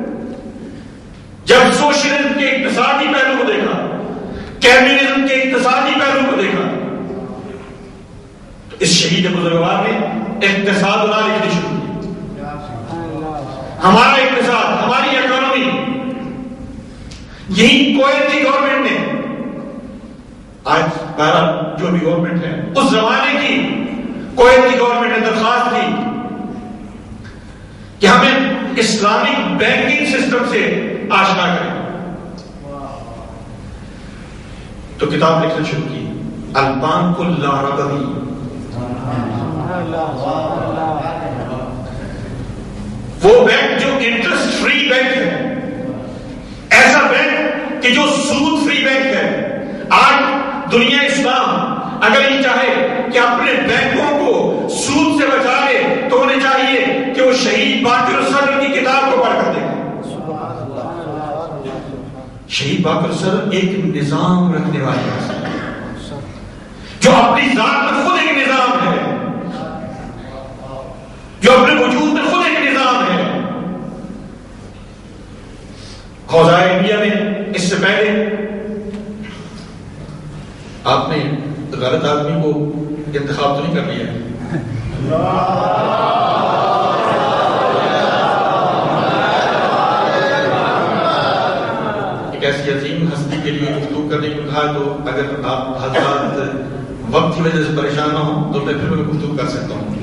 جب سوشلزم کے اقتصادی پہلو کو دیکھا، کمیونزم کے اقتصادی پہلو کو دیکھا، تو اس شہید بزرگوار نے اقتصاد نہ لکھنی شروع کی. ہمارا اقتصاد، ہماری اکانومی، یہی کویت کی گورنمنٹ نے، آج بہرحال جو بھی گورنمنٹ ہے، اس زمانے کی کویت کی گورنمنٹ نے درخواست کی کہ ہمیں اسلامک بینکنگ سسٹم سے آشنا کریں. تو کتاب لکھنا شروع کی، البانک الربوی. وہ بینک جو انٹرسٹ فری بینک ہے، ایسا بینک کہ جو سود فری بینک ہے. آج دنیا اسلام اگر یہ چاہے کہ اپنے بینکوں کو سود سے بچا لے تو انہیں چاہیے کہ وہ شہید باقر الصدر کی کتاب کو پڑھ کر دیکھیں. شہید باقر الصدر ایک نظام رکھنے والے ہیں جو اپنی ذات میں خود ایک نظام ہے، جو اپنے وجود میں خود ایک نظام ہے. حوزہ انڈیا میں اس سے پہلے آپ نے غلط آدمی کو انتخاب تو نہیں کر لیا؟ ایک ایسی عظیم ہستی کے لیے گفتگو کرنے کو کہا، تو اگر آپ حضرات وقت کی وجہ سے پریشان نہ ہوں تو میں پھر میں گفتگو کر سکتا ہوں.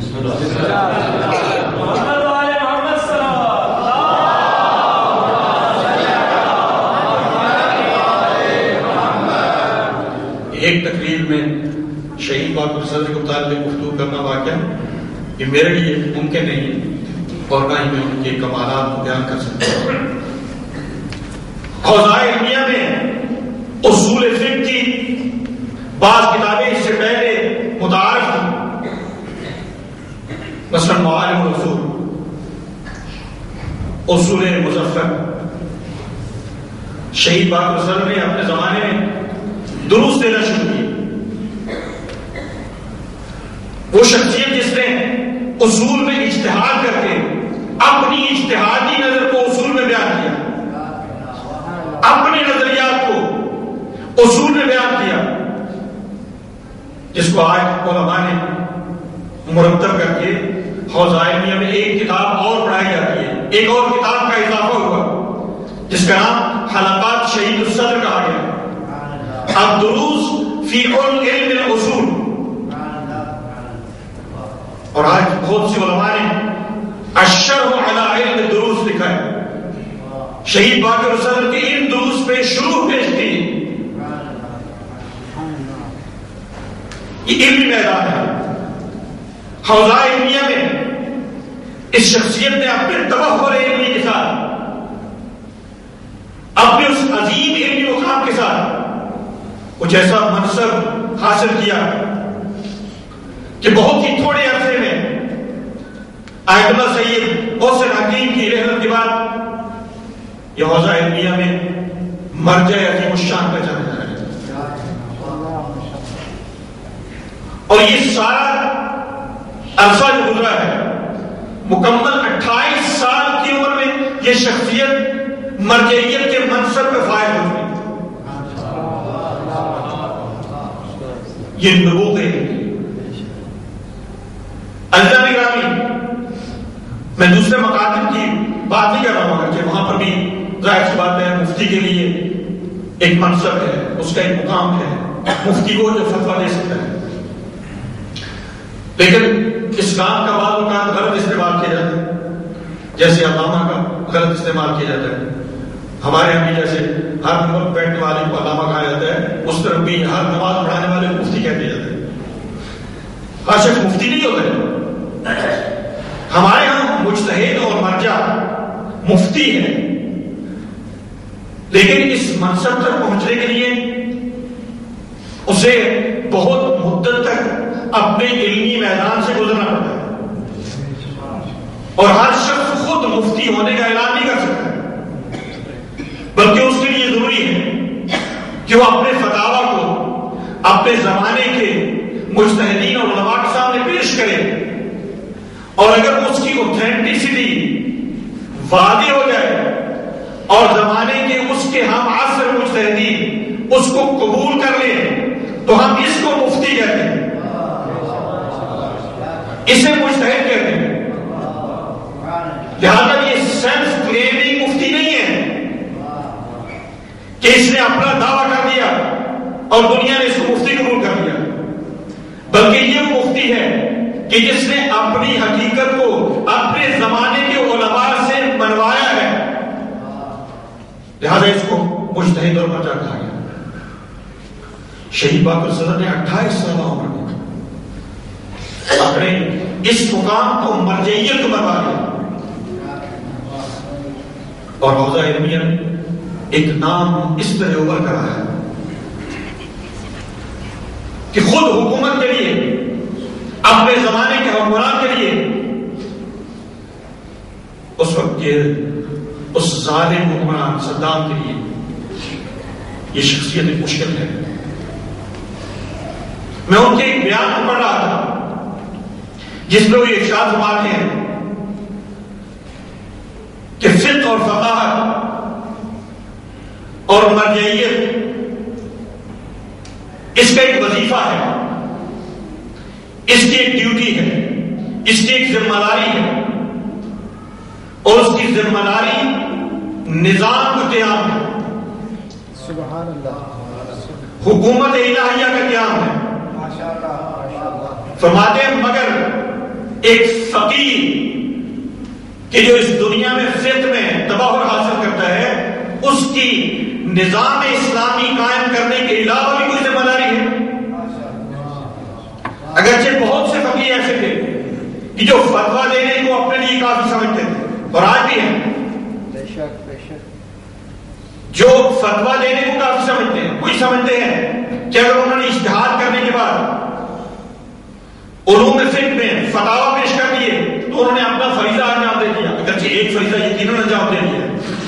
ایک تقریر میں شہید باقر الصدر کے متعلق گفتگو کرنا واقعہ یہ میرے لیے ممکن نہیں اور نہ ہی میں ان کے کمالات کو بیان کر سکتا ہوں. حوزہ علمیہ میں اصول فقہ کی بعض کتابیں اس سے پہلے متعارف تھیں، مثلا معالم الاصول، اصول مظفر. شہید باقر الصدر نے اپنے زمانے میں دروس دینا شروع کی. وہ شخصیت جس نے اصول میں اجتہاد کر کے اپنی اجتہادی نظر کو اصول میں بیان کیا، اپنے نظریات کو اصول میں بیان کیا، جس کو آج علماء نے مرتب کر کے حوزہ علمیہ میں ایک کتاب اور پڑھائی جاتی ہے. ایک اور کتاب کا اضافہ ہوا جس کا نام حلقات شہید الصدر کہا گیا. الدروس فی علم الاصول. اور آج بہت سی علماء نے الشرح علی علم الدروس لکھا ہے. شہید باقر الصدر کے ان دروس پہ شروع پیش کی. یہ علمی میدان ہے. حوزہ علمیہ میں اس شخصیت نے اپنے تبحر علمی کے ساتھ، اپنے اس عظیم علمی مقام کے ساتھ کچھ ایسا منصب حاصل کیا کہ بہت ہی تھوڑے عرصے میں آیت اللہ سید حسین حکیم کی رحمت کے بعد یہ حوزہ علمیہ میں مرجع عظیم الشان پہچانا جا رہا ہے. اور یہ سارا عرصہ جو گزرا ہے، مکمل اٹھائیس سال کی عمر میں یہ شخصیت مرجعیت کے منصب پہ فائز ہو گئی. یہ نبوغ ہے. اللہ نگرامی، میں دوسرے مکاتب کی بات نہیں کر رہا ہوں کہ وہاں پر بھی ظاہر سی بات ہے مفتی کے لیے ایک منصب ہے، اس کا ایک مقام ہے، مفتی کو جو فتویٰ دے سکتا ہے. لیکن اسلام کا بعض اوقات غلط استعمال کیا جاتا ہے، جیسے علامہ کا غلط استعمال کیا جاتا ہے. ہمارے یہاں بھی جیسے ہر ملک بیٹھنے والے کو علامہ کہا جاتا ہے، اس طرف بھی ہر نماز پڑھانے والے کو مفتی کہہ دیا جاتا ہے. ہر شخص مفتی نہیں ہوتا ہے. ہمارے یہاں مجتہد اور مرجع مفتی ہے، لیکن اس منصب تک پہنچنے کے لیے اسے بہت مدت تک اپنے علمی میدان سے گزرنا پڑتا ہے. اور ہر شخص خود مفتی ہونے کا اعلان نہیں کر سکتا، بلکہ اس کے لیے ضروری ہے کہ وہ اپنے فتاویٰ کو اپنے زمانے کے مجتہدین اور علماء کے سامنے پیش کرے اور اگر اس کی اوتھینٹسٹی واضح ہو جائے اور زمانے کے اس کے ہم عصر مجتہدین اس کو قبول کر لیں تو ہم اس کو مفتی کہتے ہیں، اسے مجتہد کہتے ہیں۔ لہذا یہ سیلف کلیمنگ مفتی نہیں ہے کہ اس نے اپنا دعویٰ کر دیا اور دنیا نے اس کو مفتی قبول کر دیا، بلکہ یہ مفتی ہے کہ جس نے اپنی حقیقت کو اپنے زمانے کے علماء سے منوایا ہے، لہذا اس کو مجتہد اور مرجع کہا گیا۔ شہید باقر صدر نے اٹھائیس سالہ عمر میں اپنے اس مقام کو مرجعیت بنوا لیا، اور حوزہ علمیہ ایک نام اس طرح ابھر کر آیا کہ خود حکومت کے لیے، اپنے زمانے کے حکمران کے لیے اس وقت کے اس ظالم حکمران صدام کے لیے یہ شخصیت ایک مشکل ہے۔ میں ان کے ایک بیان کو پڑھ رہا تھا جس میں وہ یہ ارشاد فرماتے ہیں کہ فقہ اور فقاہت اور مرجعیت اس کا ایک وظیفہ ہے، اس کی ایک ڈیوٹی ہے، اس کی ایک ذمہ داری ہے، اور اس کی ذمہ داری نظام کا قیام ہے، سبحان اللہ، حکومت الہیہ کا قیام ہے۔ فرماتے ہیں مگر ایک فقیر کہ جو اس دنیا میں فقہ میں تباہر حاصل کرتا ہے، اس کی نظام اسلامی قائم کرنے کے علاوہ بھی کوئی ذمہ داری ہے۔ اگرچہ بہت سے فقیر ایسے تھے کہ جو فتویٰ دینے کو اپنے لیے کافی سمجھتے تھے، اور آج بھی ہیں جو فتویٰ دینے کو کافی سمجھتے ہیں، کوئی سمجھتے ہیں کہ اگر انہوں نے اجتہاد کرنے کے بعد علوم فقہ میں فتاویٰ پیش کر دیے تو انہوں نے اپنا فریضہ انجام دے دیا، اگرچہ ایک فریضہ یقیناً انجام دے دیا،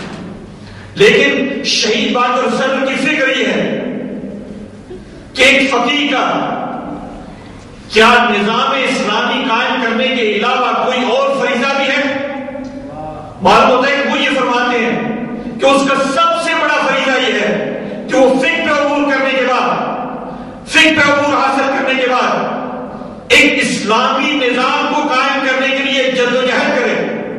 لیکن شہید باقر صدر کی فکر یہ ہے کہ ایک فقیہ کا کیا نظام اسلامی قائم کرنے کے علاوہ کوئی اور فریضہ بھی ہے؟ معلوم ہوتا ہے کہ وہ یہ فرماتے ہیں کہ اس کا سب سے بڑا فریضہ یہ ہے کہ وہ فقہ پہ عبور کرنے کے بعد، فقہ پہ عبور حاصل کرنے کے بعد ایک اسلامی نظام کو قائم کرنے کے لیے جدوجہد کرے،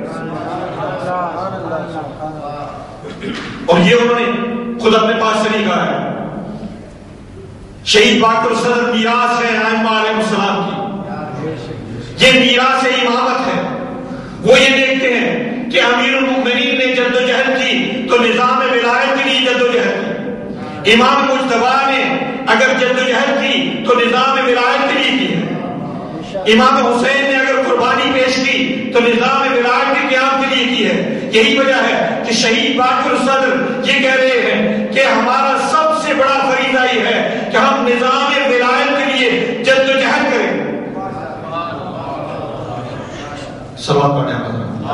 اور یہ انہوں نے خود اپنے پاس سے نہیں کہا ہے۔ شہید باقر صدر میراث ہے ائمہ علیہ السلام کی، یہ میراث امامت ہے۔ وہ یہ دیکھتے ہیں کہ امیر المؤمنین نے جدوجہد کی تو نظام ولایت کے لیے جدوجہد کی، امام مجتبیٰ نے اگر جدوجہد کی تو نظام ولایت کے لیے کی ہے، امام حسین نے اگر قربانی پیش کی تو نظام ولایت کے قیام کے لیے کی ہے۔ یہی وجہ ہے کہ شہید باقر صدر یہ کہہ رہے ہیں کہ ہمارا سب سے بڑا فریضہ یہ ہے کہ ہم نظام ولایت کے لیے جدوجہد کریں۔ صلوات پڑھیں حضرت۔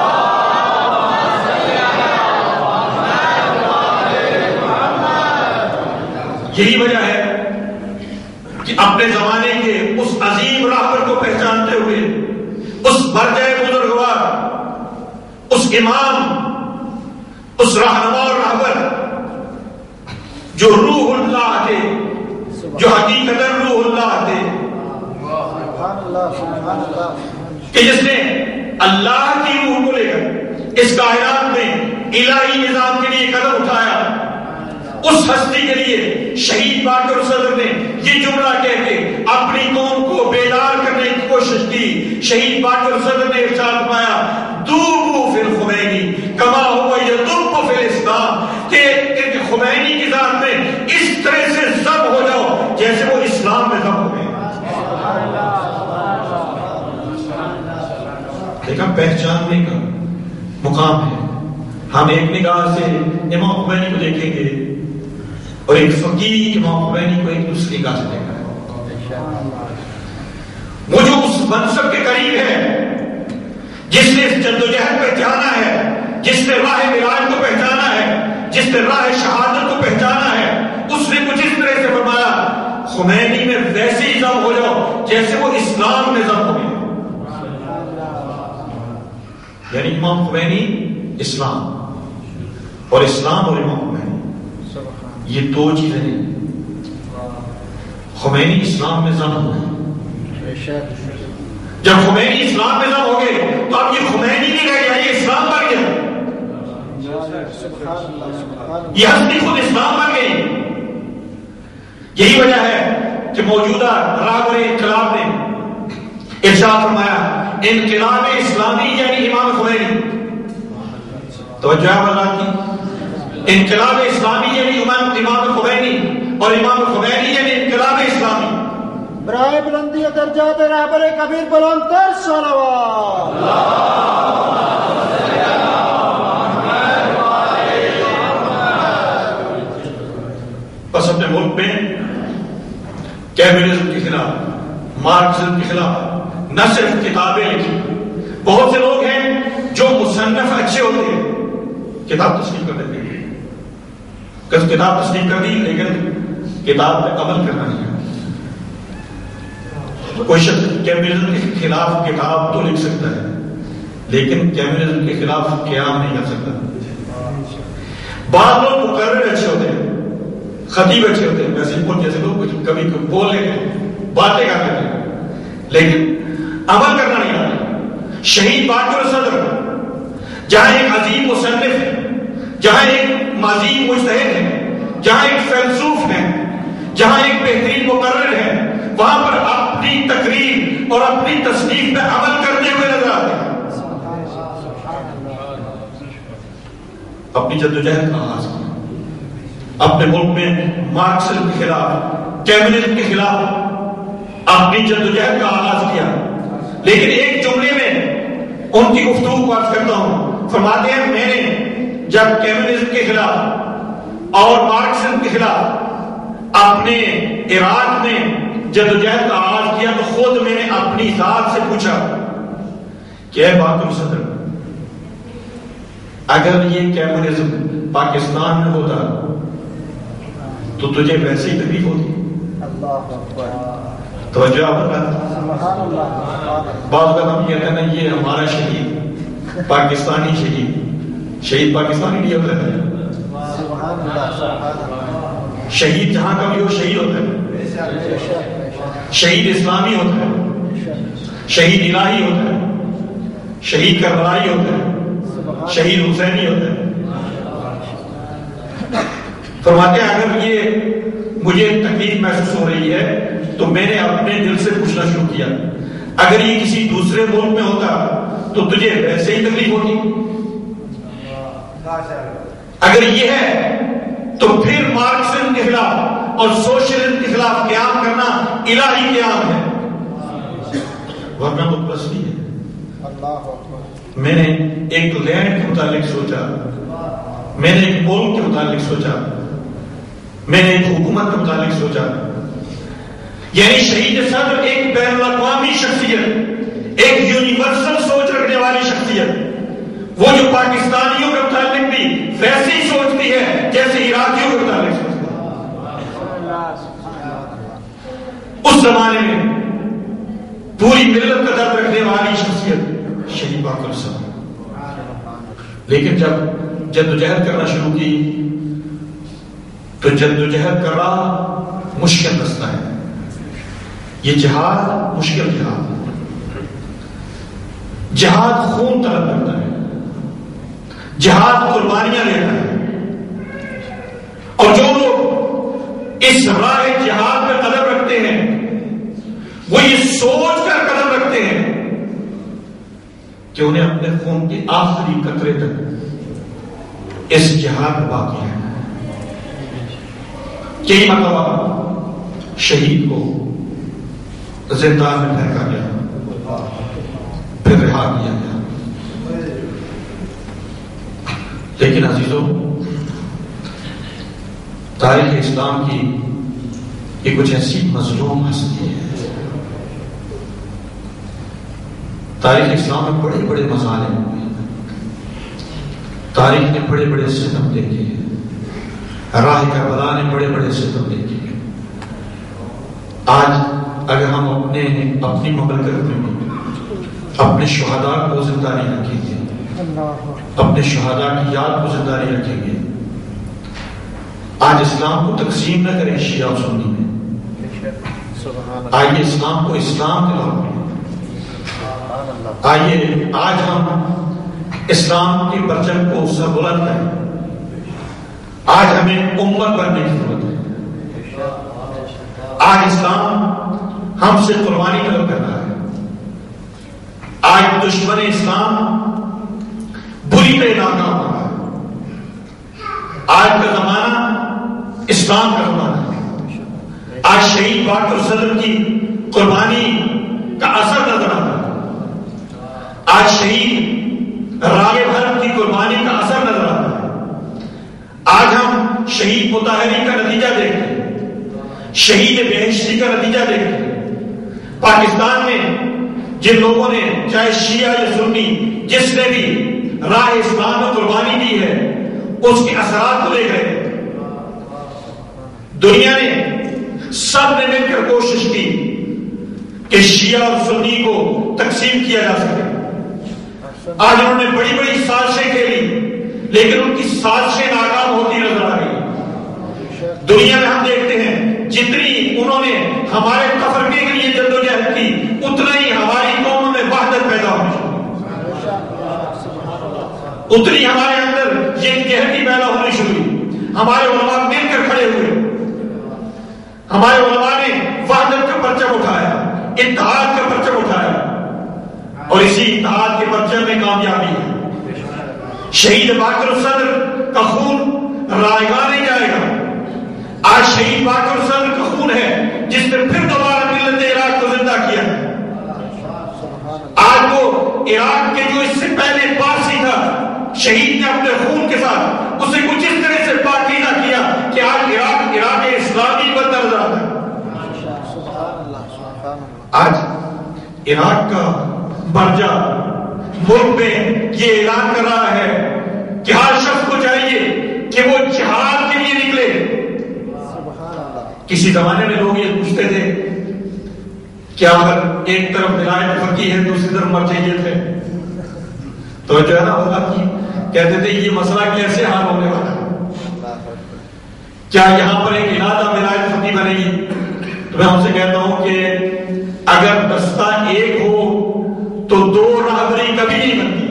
یہی وجہ ہے کہ اپنے زمانے کے اس عظیم راہبر کو پہچانتے ہوئے، اس مرجع بزرگوار، اس امام، اس رہنما اور رہبر جو روح اللہ تھے، جو حقیقت روح اللہ تھے، کہ جس نے اللہ کی روح کو لے کر اس کائنات میں الہی نظام کے لیے قدم اٹھایا، اس ہستی کے لیے شہید باقر صدر نے یہ جملہ کہہ کے اپنی قوم کو بیدار کرنے کی کوشش کی۔ شہید باقر صدر نے ارشاد فرمایا دوبو فی الخمینی کما ہوا یدب فی الاسلام، کہ خمینی کی ذات میں اس طرح سے ضب ہو جاؤ جیسے وہ اسلام میں ضب ہو گئے۔ دیکھا پہچاننے کا مقام ہے۔ ہم ایک نگاہ سے امام خمینی کو دیکھیں گے اور ایک فقیر امام خمینی کو ایک دوسری نگاہ سے دیکھا ہے۔ وہ جو اس منصب کے قریب ہے، جس نے اس جدوجہد پہ جانا ہے، جس نے راہ ولایت کو پہچانا ہے، جس نے راہ شہادت کو پہچانا ہے، اس نے کچھ اس طرح سے فرمایا خمینی میں ویسے ہی ضم ہو جاؤ جیسے وہ اسلام میں ضم ہو گئے۔ یعنی امام خمینی اسلام اور اسلام اور امام خمینی یہ دو چیزیں نہیں. خمینی اسلام میں ضم ہوئے. جب خمینی اسلام میں ضم ہو گئے تو اب یہ خمینی نہیں رہ گیا، یہ اسلام بن گیا. یہ ہستی خود اسلام بن گئی. یہی وجہ ہے کہ موجودہ راہبر انقلاب نے ارشاد فرمایا انقلاب اسلامی یعنی امام خمینی. توجہ اللہ کی. انقلاب اسلامی یعنی امام خمینی اور امام خمینی یعنی انقلاب اسلامی. برائے بلندی درجات رہبر کبیر بلند تر صلوات. بس اپنے ملک میں کیمرزم کے خلاف، مارکسزم کے خلاف نہ صرف کتابیں لکھی. بہت سے لوگ ہیں جو مصنف اچھے ہوتے ہیں کتاب تصنیف کر دیتے ہیں، کتاب تصنیف کر دی لیکن کتاب پہ عمل کرنا نہیں. کوئی شخص کیمرزم کے خلاف کتاب تو لکھ سکتا ہے لیکن کیمرزم کے خلاف قیام نہیں کر سکتا. بعض لوگ مقرر اچھے ہوتے ہیں، خطیب اچھے ہوتے ہیں، ویسے بول جیسے لوگ کبھی کبھی بول لیتے ہیں، باتیں کر لیتے ہیں لیکن عمل کرنا نہیں آتا. شہید باقر صدر جہاں ایک عظیم مصنف ہے، جہاں ایک عظیم مجتہد ہے، جہاں ایک فیلسوف ہے، جہاں ایک بہترین مقرر ہے، وہاں پر اپنی تقریر اور اپنی تصنیف پہ عمل کرتے ہوئے نظر آتے ہیں. اپنی جدوجہد کا آغاز کیا، اپنے ملک میں مارکسزم کے خلاف، کیمرزم کے خلاف اپنی جدوجہد کا آغاز کیا. لیکن ایک جملے میں ان کی گفتگو کو عرض کرتا ہوں. فرماتے ہیں میں نے جب کیمرزم کے خلاف اور مارکسزم کے خلاف اپنے عراق میں جدوجہد کا آغاز کیا تو خود میں نے اپنی ذات سے پوچھا کہ اے باقر صدر، اگر یہ کیمرزم پاکستان میں ہوتا تو تجھے ویسے ہی تکلیف ہوتی. توجہ آپ بعض کا ہم کہتے ہیں نا یہ ہمارا شہید پاکستانی شہید شہید پاکستانی نہیں ہوتا ہے. شہید جہاں کا بھی ہو شہید ہوتا ہے. شہید اسلامی ہوتا ہے، شہید الہی ہوتا ہے، شہید کربلائی ہوتا ہے، شہید حسینی ہوتا ہے. فرماتے ہیں اگر یہ مجھے تکلیف محسوس ہو رہی ہے تو میں نے اپنے دل سے پوچھنا شروع کیا اگر یہ کسی دوسرے ملک میں ہوتا تو تجھے ویسے ہی تکلیف ہوتی. اگر یہ ہے تو پھر مارکسزم کے خلاف اور سوشلزم کے خلاف قیام کرنا الہی قیام ہے ورنہ متبصری ہے. میں نے ایک لینڈ کے متعلق سوچا، میں نے ایک ملک کے متعلق سوچا، میں نے ایک حکومت کے متعلق سوچا. یعنی شہید صدر ایک بین الاقوامی شخصیت، ایک یونیورسل سوچ رکھنے والی شخصیت، وہ جو پاکستانیوں کے متعلق بھی ویسے ہی سوچتی ہے جیسے عراقیوں کے متعلق سوچتی ہے. اس زمانے میں پوری ملت کا درد رکھنے والی شخصیت شہید باقر صدر. لیکن جب جدوجہد کرنا شروع کی تو جدوجہد کرنا مشکل رستہ ہے. یہ جہاد مشکل جہاد ہے. جہاد خون طلب کرتا ہے، جہاد قربانیاں لیتا ہے. اور جو لوگ اس راہ جہاد میں قدم رکھتے ہیں وہ یہ سوچ کر قدم رکھتے ہیں کہ انہیں اپنے خون کے آخری قطرے تک اس جہاد میں باقی ہے. کئی مرتبہ شہید کو زندان میں پھینکا گیا، پھر رہا کیا گیا. لیکن عزیزوں، تاریخ اسلام کی یہ کچھ ایسی مظلوم ہستی ہے. تاریخ اسلام میں بڑے بڑے مظالم ہوئے ہیں، تاریخ نے بڑے بڑے ستم دیکھے ہیں، راہ کربلا نے بڑے بڑے ستم دیکھے ہیں. آج اگر ہم اپنے اپنی مملکت میں اپنے شہداء کو زندہ نہیں رکھیں گے اپنے شہداء کی یاد کو زندہ نہیں رکھیں گے. آج اسلام کو تقسیم نہ کریں شیعہ اور سنی میں. آئیے اسلام کو اسلام دلاؤ. آئیے آج ہم اسلام کی پرچم کو سر بلند کریں. آج ہمیں امت بننے کی ضرورت ہے. آج اسلام ہم سے قربانی طلب کر رہا ہے. آج دشمن اسلام بری پہ ناکام ہو رہا ہے. آج کا زمانہ اسلام کا زمانہ ہے. آج شہید باقر صدر کی قربانی کا اثر نظر آتا ہے. آج شہید راغب حرب کی قربانی کا اثر نظر آتا ہے. آج ہم شہید مطہری کا نتیجہ دیکھتے ہیں, شہید بہشتی کا نتیجہ دیکھتے ہیں. پاکستان میں جن لوگوں نے چاہے شیعہ یا سنی جس نے بھی راہ اسلام میں قربانی دی ہے اس کے اثرات کو دیکھ رہے ہیں. دنیا نے سب نے مل کر کوشش کی کہ شیعہ اور سنی کو تقسیم کیا جا سکے. آج انہوں نے بڑی بڑی سازشیں کھیلی لیکن ان کی سازشیں ناکام ہوتی نظر آ رہی. دنیا میں ہم دیکھتے ہیں جتنی انہوں نے ہمارے تفرقے کے لیے جدوجہد کی اتنا ہی ہماری قوم میں وحدت پیدا ہونی شروع, اتنی ہمارے اندر یہ گہری پیدا ہونی شروع ہوئی. ہمارے علماء مل کر کھڑے ہوئے. ہمارے علماء نے وحدت کا پرچم اٹھایا, اتحاد کا پرچم اٹھایا اور اسی اتحاد کے پرچم میں کامیابی ہے. شہید باقر صدر کا خون رائگاں نہیں جائے گا. آج شہید باقر صدر کا خون ہے جس نے پھر دوبارہ ملت عراق کو زندہ کیا. آج وہ عراق کے جو اس سے پہلے پارسی تھا شہید نے اپنے خون کے ساتھ اسے کچھ اس طرح سے پاکیزہ کیا کہ آج عراق عراق اسلامی بن نظر آتا ہے. آج عراق کا برجا ملک میں یہ اعلان کر رہا ہے کہ ہر شخص کو چاہیے کہ وہ جہاد کے لیے نکلے. کسی زمانے میں لوگ یہ پوچھتے تھے کیا اگر ایک طرف ولایت فقیہ ہے دوسری طرف مرجعیت ہے تو جو ہے نا اللہ کی کہتے تھے یہ مسئلہ کیسے حل ہونے والا ہے. کیا یہاں پر ایک علادہ ولایت فقیہ بنے گی؟ تو میں ان سے کہتا ہوں کہ اگر دستہ ایک ہو تو دو راہبری کبھی نہیں بنتی,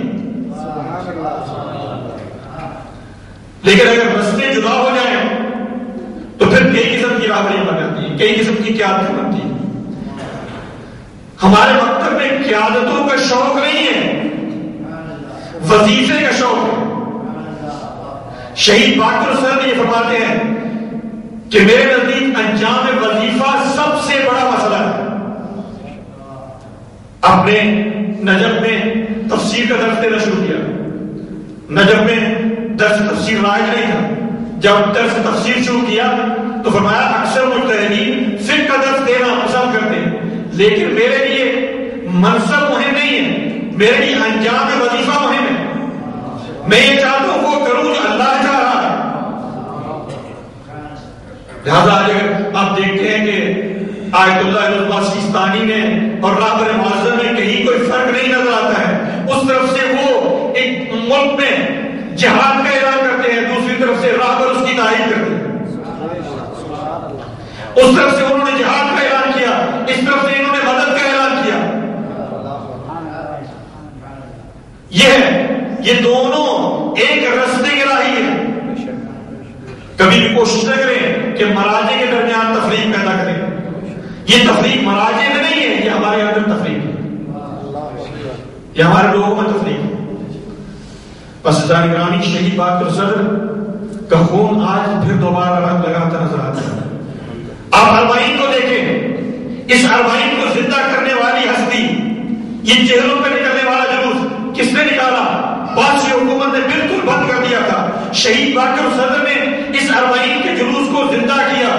لیکن اگر رستے جدا ہو جائیں تو پھر کئی قسم کی راہبری بن جاتی ہے, کئی قسم کی قیادتیں بنتی ہیں. ہمارے مکتب میں قیادتوں کا شوق نہیں ہے, وظیفے کا شوق ہے. شہید باقر صدر یہ فرماتے ہیں کہ میرے نزدیک انجام وظیفہ سب سے بڑا مسئلہ ہے. اپنے نجف میں تفسیر کا درس دینا شروع کیا. نجف میں درس تفسیر رائج نہیں تھا. جب درس تفسیر شروع کیا تو فرمایا اکثر مجتہدین فقہ کا درس دینا پسند کرتے ہیں لیکن میرے لیے منصب مہم نہیں ہے, میرے لیے انجام وظیفہ مہم ہے. میں یہ چاہتا ہوں وہ کروں جو اللہ چاہ رہا ہے. لہذا اگر آپ دیکھتے ہیں کہ آیت اللہ سیستانی میں اور رہبر معظم میں کہیں کوئی فرق نہیں نظر آتا ہے. اس طرف سے وہ ایک ملک میں جہاد کا اعلان کرتے ہیں, دوسری طرف سے رہبر اس کی تائید کرتے ہیں. اس طرف سے انہوں نے جہاد کا اعلان کیا, اس طرف سے انہوں نے مدد کا اعلان کیا. یہ یہ دونوں ایک رستے کے راہی ہیں. کبھی بھی کوشش نہ کریں کہ مراجع کے درمیان تفریق پیدا کریں. یہ تفریق مراجع میں نہیں ہے, یہ ہمارے اندر تفریق ہے, یہ ہمارے لوگوں میں تفریق ہے. بس گرامی شہید باقر صدر کا خون آج پھر دوبارہ رنگ لگاتا نظر آتا ہے. آپ اربعین کو دیکھیں, اس اربعین کو زندہ کرنے والی ہستی, یہ چہروں پہ نکلنے والا جلوس کس نے نکالا؟ بادشاہ حکومت نے بالکل بند کر دیا تھا. شہید باقر صدر نے اس اربعین کے جلوس کو زندہ کیا,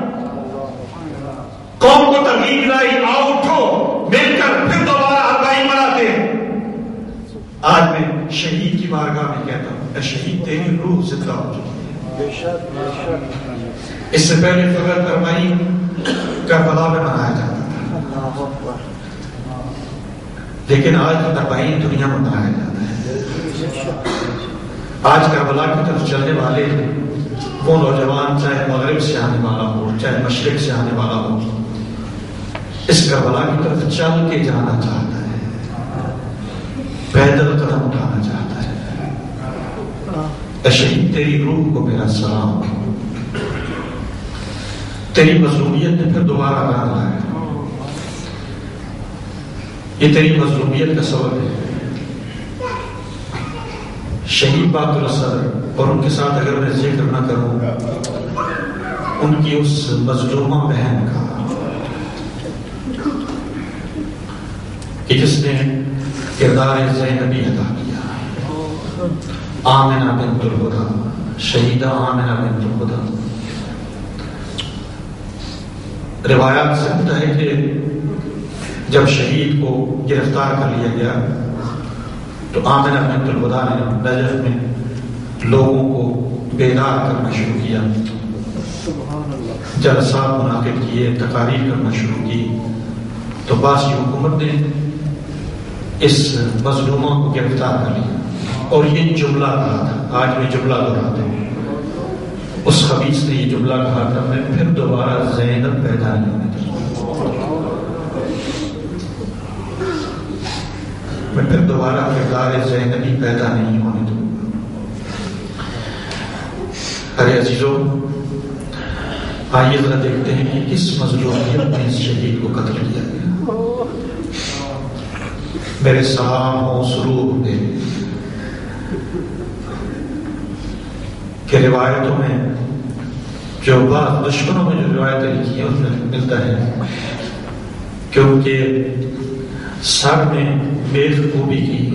قوم کو ترغیب لائی, آؤ اٹھو مل کر پھر دوبارہ اربعین مناتے ہیں. آج میں شہید کی بارگاہ میں کہتا ہوں اے شہید تیری روح زندہ ہو چکی ہے. اس سے پہلے فقط اربعین کربلا میں منایا جاتا تھا لیکن آج اربعین دنیا میں منایا جاتا ہے. آج کربلا کی طرف چلنے والے وہ نوجوان چاہے مغرب سے آنے والا ہو چاہے مشرق سے آنے والا ہو، اس کربلا کی طرف چل کے جانا چاہتا ہے، پیدل قدم اٹھانا چاہتا ہے۔ اے شہید، تیری روح کو میرا سلام، تیری مظلومیت نے پھر دوبارہ گانا ہے، یہ تیری مظلومیت کا سبب ہے۔ شہید بہادر الصدر اور ان کے ساتھ اگر میں ذکر نہ کروں ان کی اس مظلومہ بہن کا کہ جس نے کردار زینبی ادا کیا، آمنہ بنت الہدیٰ، شہیدہ آمنہ بنت الہدیٰ۔ روایات سے ہوتا ہے کہ جب شہید کو گرفتار کر لیا گیا تو آمنہ بنت الہدیٰ نے نجف میں لوگوں کو بیدار کرنا شروع کیا، جلسات منعقد کیے، تقاریر کرنا شروع کی، تو باسی حکومت نے اس مظلوموں کو گرفتار کر لیا اور یہ جملہ کہا تھا، آج میں جملہ دہراتا ہوں، اس خبیث نے یہ جملہ کہا تھا، میں پھر دوبارہ زینب پیدا نہیں ہونے دوں، میں پھر دوبارہ کردار زینبی پیدا نہیں ہونے دوں۔ ارے عزیزوں، آئیے ذرا دیکھتے ہیں کہ کس مظلومیت میں اس شہید کو قتل کیا گیا۔ میرے سلام ہو سرور پہ کہ روایتوں میں جو بعض دشمنوں میں جو روایتیں لکھی ہیں اس میں ملتا ہے کہ ان کے سر میں بے خوبی کی،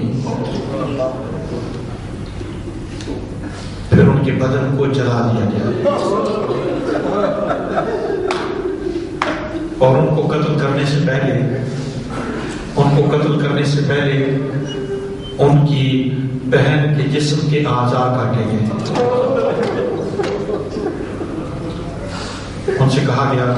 پھر ان کے بدن کو جلا دیا گیا اور ان کو قتل کرنے سے پہلے ان کو قتل کرنے سے پہلے ان کی بہن کے جسم کے اعضاء کاٹے گئے، ان سے کہا گیا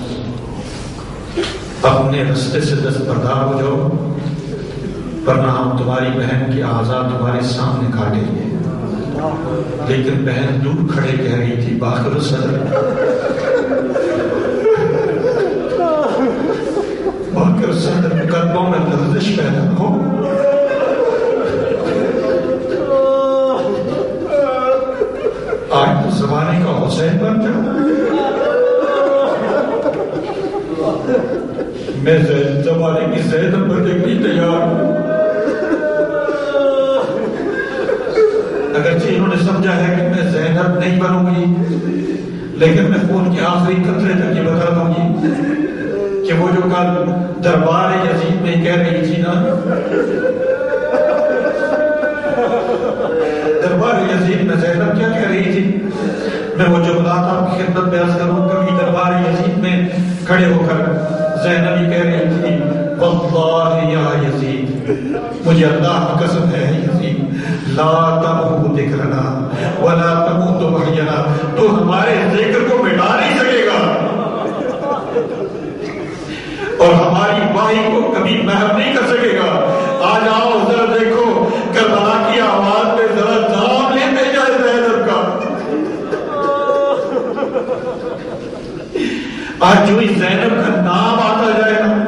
اپنے رستے سے دستبردار ہو جاؤ ورنہ ہم تمہاری بہن کے اعضاء تمہارے سامنے کاٹیں گے۔ لیکن بہن دور کھڑے کہہ رہی تھی باخر الصدر، باخر الصدر قدموں میں لرزش پیدا ہو، آج تو زمانے کا حسین بن جاؤ، میں زمانے کی زینب بننے کے لیے تیار ہوں۔ اگرچہ انہوں نے سمجھا ہے کہ میں زینب نہیں بنوں گی، لیکن میں خون کے آخری قطرے تک یہ بتا دوں گی کہ وہ جو کل دربار یزید میں کہہ رہی تھی نا، دربار یزید میں زینب کیا کہہ رہی تھی، میں وہ جملات آپ کی خدمت میں عرض کروں، کبھی دربار یزید میں کھڑے ہو کر زینب یہ کہہ رہی تھی واللہ یا یزید، مجھے اللہ کی قسم ہے یزید، لا تمحو ذکرنا ولا تموت وحینا، تو ہمارے ذکر کو مٹا نہیں سکے گا اور ہماری واہی کو کبھی محو نہیں کر سکے گا۔ آج آؤ ذرا دیکھو کربلا کی آواز پہ ذرا نام لیتے جائے زینب کا، آج جو ہی زینب کا نام آتا جائے نا،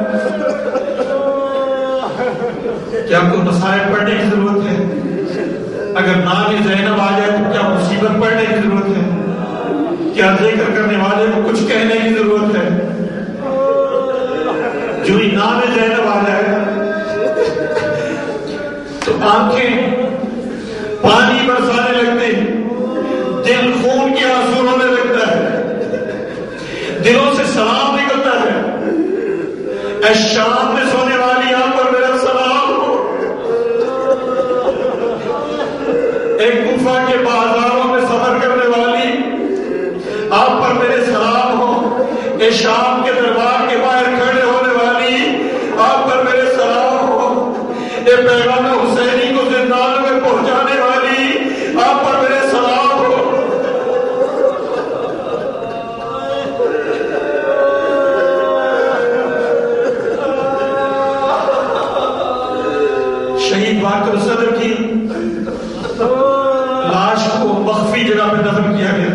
کیا کوئی مسائل پڑھنے کی ضرورت ہے؟ اگر نام زینب آ جائے تو کیا مصیبت پڑھنے کی ضرورت ہے؟ کیا ذکر کرنے والے کو کچھ کہنے کی ضرورت ہے؟ جو ہی نام زینب آ جائے تو آنکھیں پانی برسانے لگتے، دل خون کے آنسو رونے لگتا ہے، دلوں سے سلام نکلتا ہے، اے شام میں سونے والی آپ پر میرا سلام ہو، ایک کوفہ کے بازاروں میں سفر کرنے والی آپ پر میرے سلام ہو، اے شام کے دربار کے باہر کھڑے ہونے والی آپ پر میرے سلام ہو، اے پیغام حسینی کو زندان میں پہنچانے والی آپ پر میرے سلام ہو۔ شہید باقر صدر کی لاش کو مخفی جگہ پہ دفن کیا گیا،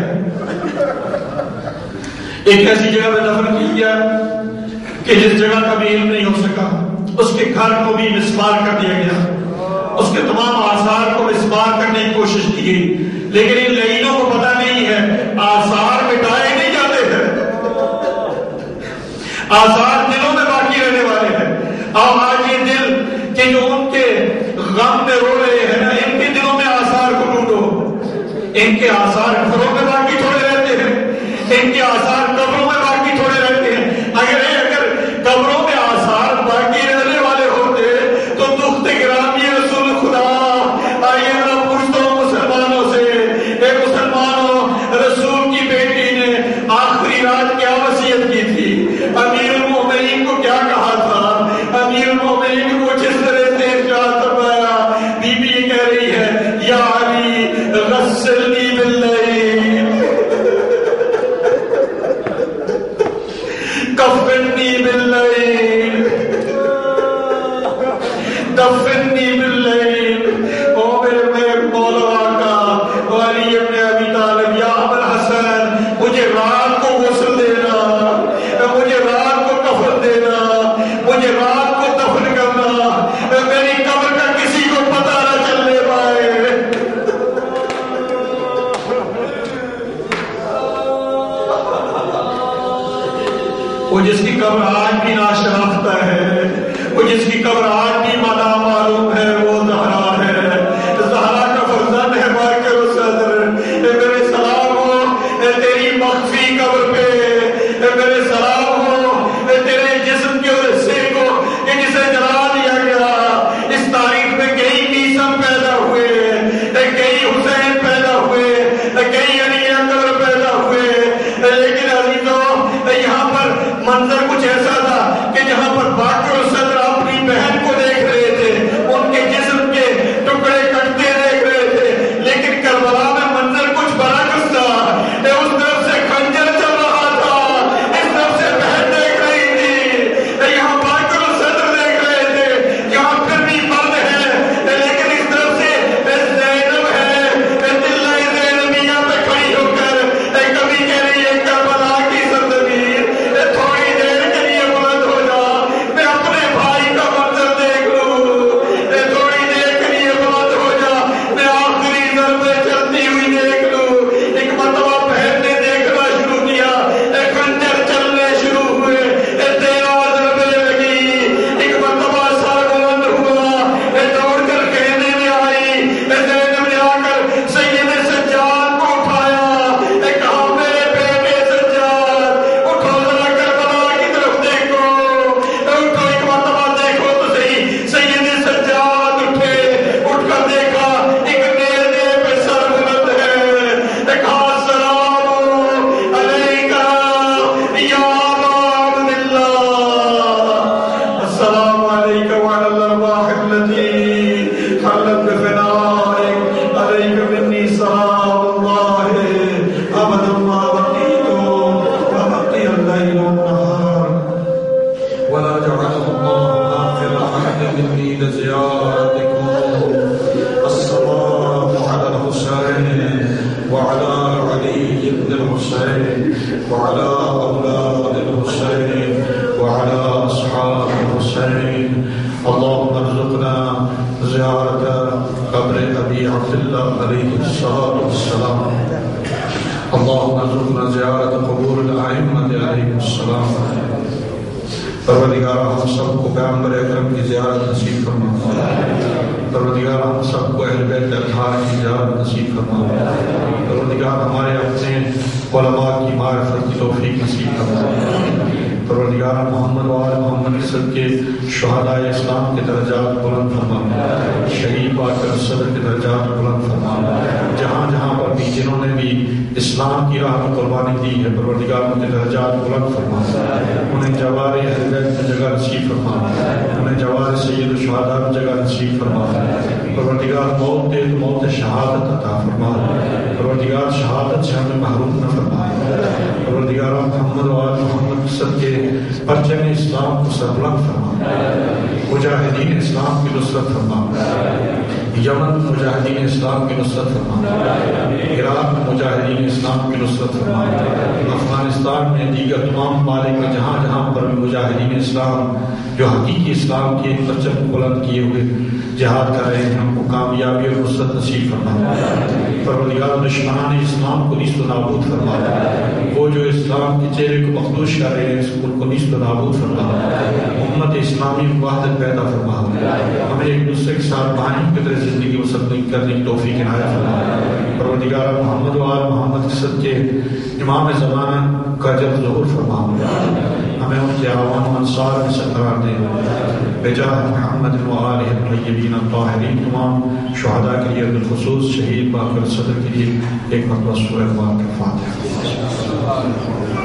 ایک ایسی جگہ پہ دفن کیا گیا کہ جس جگہ کا بھی علم نہیں ہو سکا، اس کے گھر کو بھی مسمار کر دیا گیا، اس کے تمام آثار کو مسمار کرنے کی کوشش کی گئی، لیکن ان لعینوں کو پتہ نہیں ہے آثار مٹائے نہیں جاتے ہیں، آثار دلوں میں باقی رہنے والے ہیں۔ اور آج یہ دل کہ جو ان کے غم میں رو رہے ہیں نا، ان کے دلوں میں آثار کو ڈھونڈو، ان کے آثار گھروں میں باقی تھوڑے رہتے ہیں، ان کے آثار قبروں میں باقی تھوڑے رہتے ہیں۔ اگر اگر قبروں میں آثار باقی رہنے والے ہوتے تو دخت گرامی رسول خدا، آئیے میں پوچھتا ہوں مسلمانوں سے، اے مسلمانوں، رسول کی بیٹی نے آخری رات کیا وصیت کی تھی؟ امیر المومنین کو کیا کہا تھا؟ امیر المومنین کو جس طرح سے ارشاد فرمایا، بی بی یہ کہہ رہی ہے یا علی غسلنی باللیل کفنی باللیل دفنی باللیل۔ او میرے میرے مولا آقا علی ابن ابی طالب، یا ابو الحسن، مجھے رات کو غسل دینا، مجھے رات کو کفن دینا، مجھے رات کو دفن کرنا، میری قبر کا کسی کو پتہ نہ چلنے پائے۔ وہ جس کی قبر آج بھی ناشناختہ ہے، وہ جس کی قبر آج بھی مانا معلوم ہے، وہ زہرا ہے، زہرا کا فرزند ہے باقر و صدر۔ میرے سلام ہو تیری مخفی قبر پہ، میرے سلام ہو تیرے جسم کے حصے کو کہ جسے جلا دیا گیا۔ اس تاریخ میں کئی قسم پیدا ہوئے، کئی حسین پیدا ہوئے، کئی علی اکبر پیدا ہوئے، لیکن عزیزوں یہاں پر منظر کچھ ایسا تھا کہ جہاں پر باقر و صدر اپنی بہن کو دیکھ رہے تھے، ان کے جسم کے ٹکڑے کٹتے دیکھ رہے تھے، لیکن کربلا میں منظر کچھ برعکس تھا۔ اس طرف سے خنجر چل رہا تھا، اس طرف سے بہن دیکھ رہی تھی، یہاں باقر و صدر دیکھ رہے تھے، یہاں پھر بھی مرد ہے، لیکن اس طرف سے زینب ہے، دل زینبیہ پہ کھڑی ہو کر کبھی کہہ رہی ہے کربلا کی سرزمین، تھوڑی دیر کے لیے بلند ہو جا، میں اپنے بھائی کا منظر دیکھ لوں، تھوڑی دیر کے لیے بلند ہو جا، میں آخری ضربے چلتی ہوئی دیکھ لوں۔ ایک مرتبہ بہن نے دیکھنا شروع کیا، خنجر چلنے شروع ہوئے، تیرہ ضربے لگی، ایک مرتبہ سر بلند ہوا، دوڑ کر کہنے میں آئی، زینب نے آ کر سید سجاد کو اٹھایا، کہا میرے بیٹے سجاد اٹھو، ذرا کربلا کی طرف دیکھو، اٹھو ایک مرتبہ دیکھو تو صحیح۔ سید سجاد اٹھے، اٹھ کر دیکھا ایک نیزے پہ سر بلند ہے، کہا السلام علیکہ یا ابا عبداللہ، السلام علیکہ وعلی الارواح التي حلت بفنائک، علیکہ منی سلام اللہ ابدا ما بقیت وبقی اللیل والنہار ولا جعله الله آخر عهد مني لزيارتكم۔ السلام على الحسين وعلى علي بن الحسين وعلى أولاد الحسين وعلى أصحاب الحسين۔ اللهم ارزقنا زيارة قبر أبي عبد الله عليه الصلاة والسلام، اللهم ارزقنا زيارة قبور الأئمة عليهم السلام۔ پروردگارہ ہم سب کو پیغمبر اکرم کی زیارت نصیب فرما، پروردگارہ ہم سب کو اہل بیت اطہار کی زیارت نصیب فرما، پروردگار ہمارے اپنے علماء کی معرفت کی توفیق نصیب فرما، پروردگار محمد و آل محمد کے صدقے شہداء اسلام کے درجات بلند فرما، شہید باقر صدر کے درجات بلند فرما، جہاں جہاں پر بھی جنہوں نے بھی اسلام کی راہ میں قربانی دی ہے، پروردگار ان کے درجات بلند فرما، انہیں جوار اہل بیت میں جگہ نصیب فرما، انہیں جوار سید الشہداء میں جگہ نصیب فرما، پروردگار موت دے تو موت شہادت عطا فرما، پروردگار شہادت سے ہمیں محروم نہ فرما، پروردگار محمد و آل محمد صدقے پرچم اسلام کو سربلند فرما، مجاہدین اسلام کی نصرت فرما، یمن مجاہدین اسلام کی نصرت فرما، عراق مجاہدین اسلام کی نصرت فرما، افغانستان میں دیگر تمام ممالک میں جہاں جہاں پر بھی مجاہدین اسلام جو حقیقی اسلام کے پرچم بلند کیے ہوئے جہاد کر رہے ہیں، ہم کو کامیابی اور نصرت نصیب فرما۔ پروردگار دشمنان اسلام کو نیست و نابود فرما، وہ جو اسلام کے چہرے کو مخدوش کر رہے ہیں اس کو نیست و نابود فرما، امت اسلامی وحدت پیدا فرما، ہمیں ایک دوسرے کے ساتھ بھائیوں کی طرح زندگی مسلم کرنے کی توفیق عنایت فرما۔ پروردگار محمد و آل محمد کے صدقے امام زمانہ کا جب ظہور فرما، ہمیں ان کے عوام و انصار میں سے قرار دے، بجاہ محمد و آلہ الطیبین الطاہرین۔ تمام شہداء کے لیے بالخصوص شہید باقر صدر کے لیے ایک مرتبہ سورہ فاتحہ۔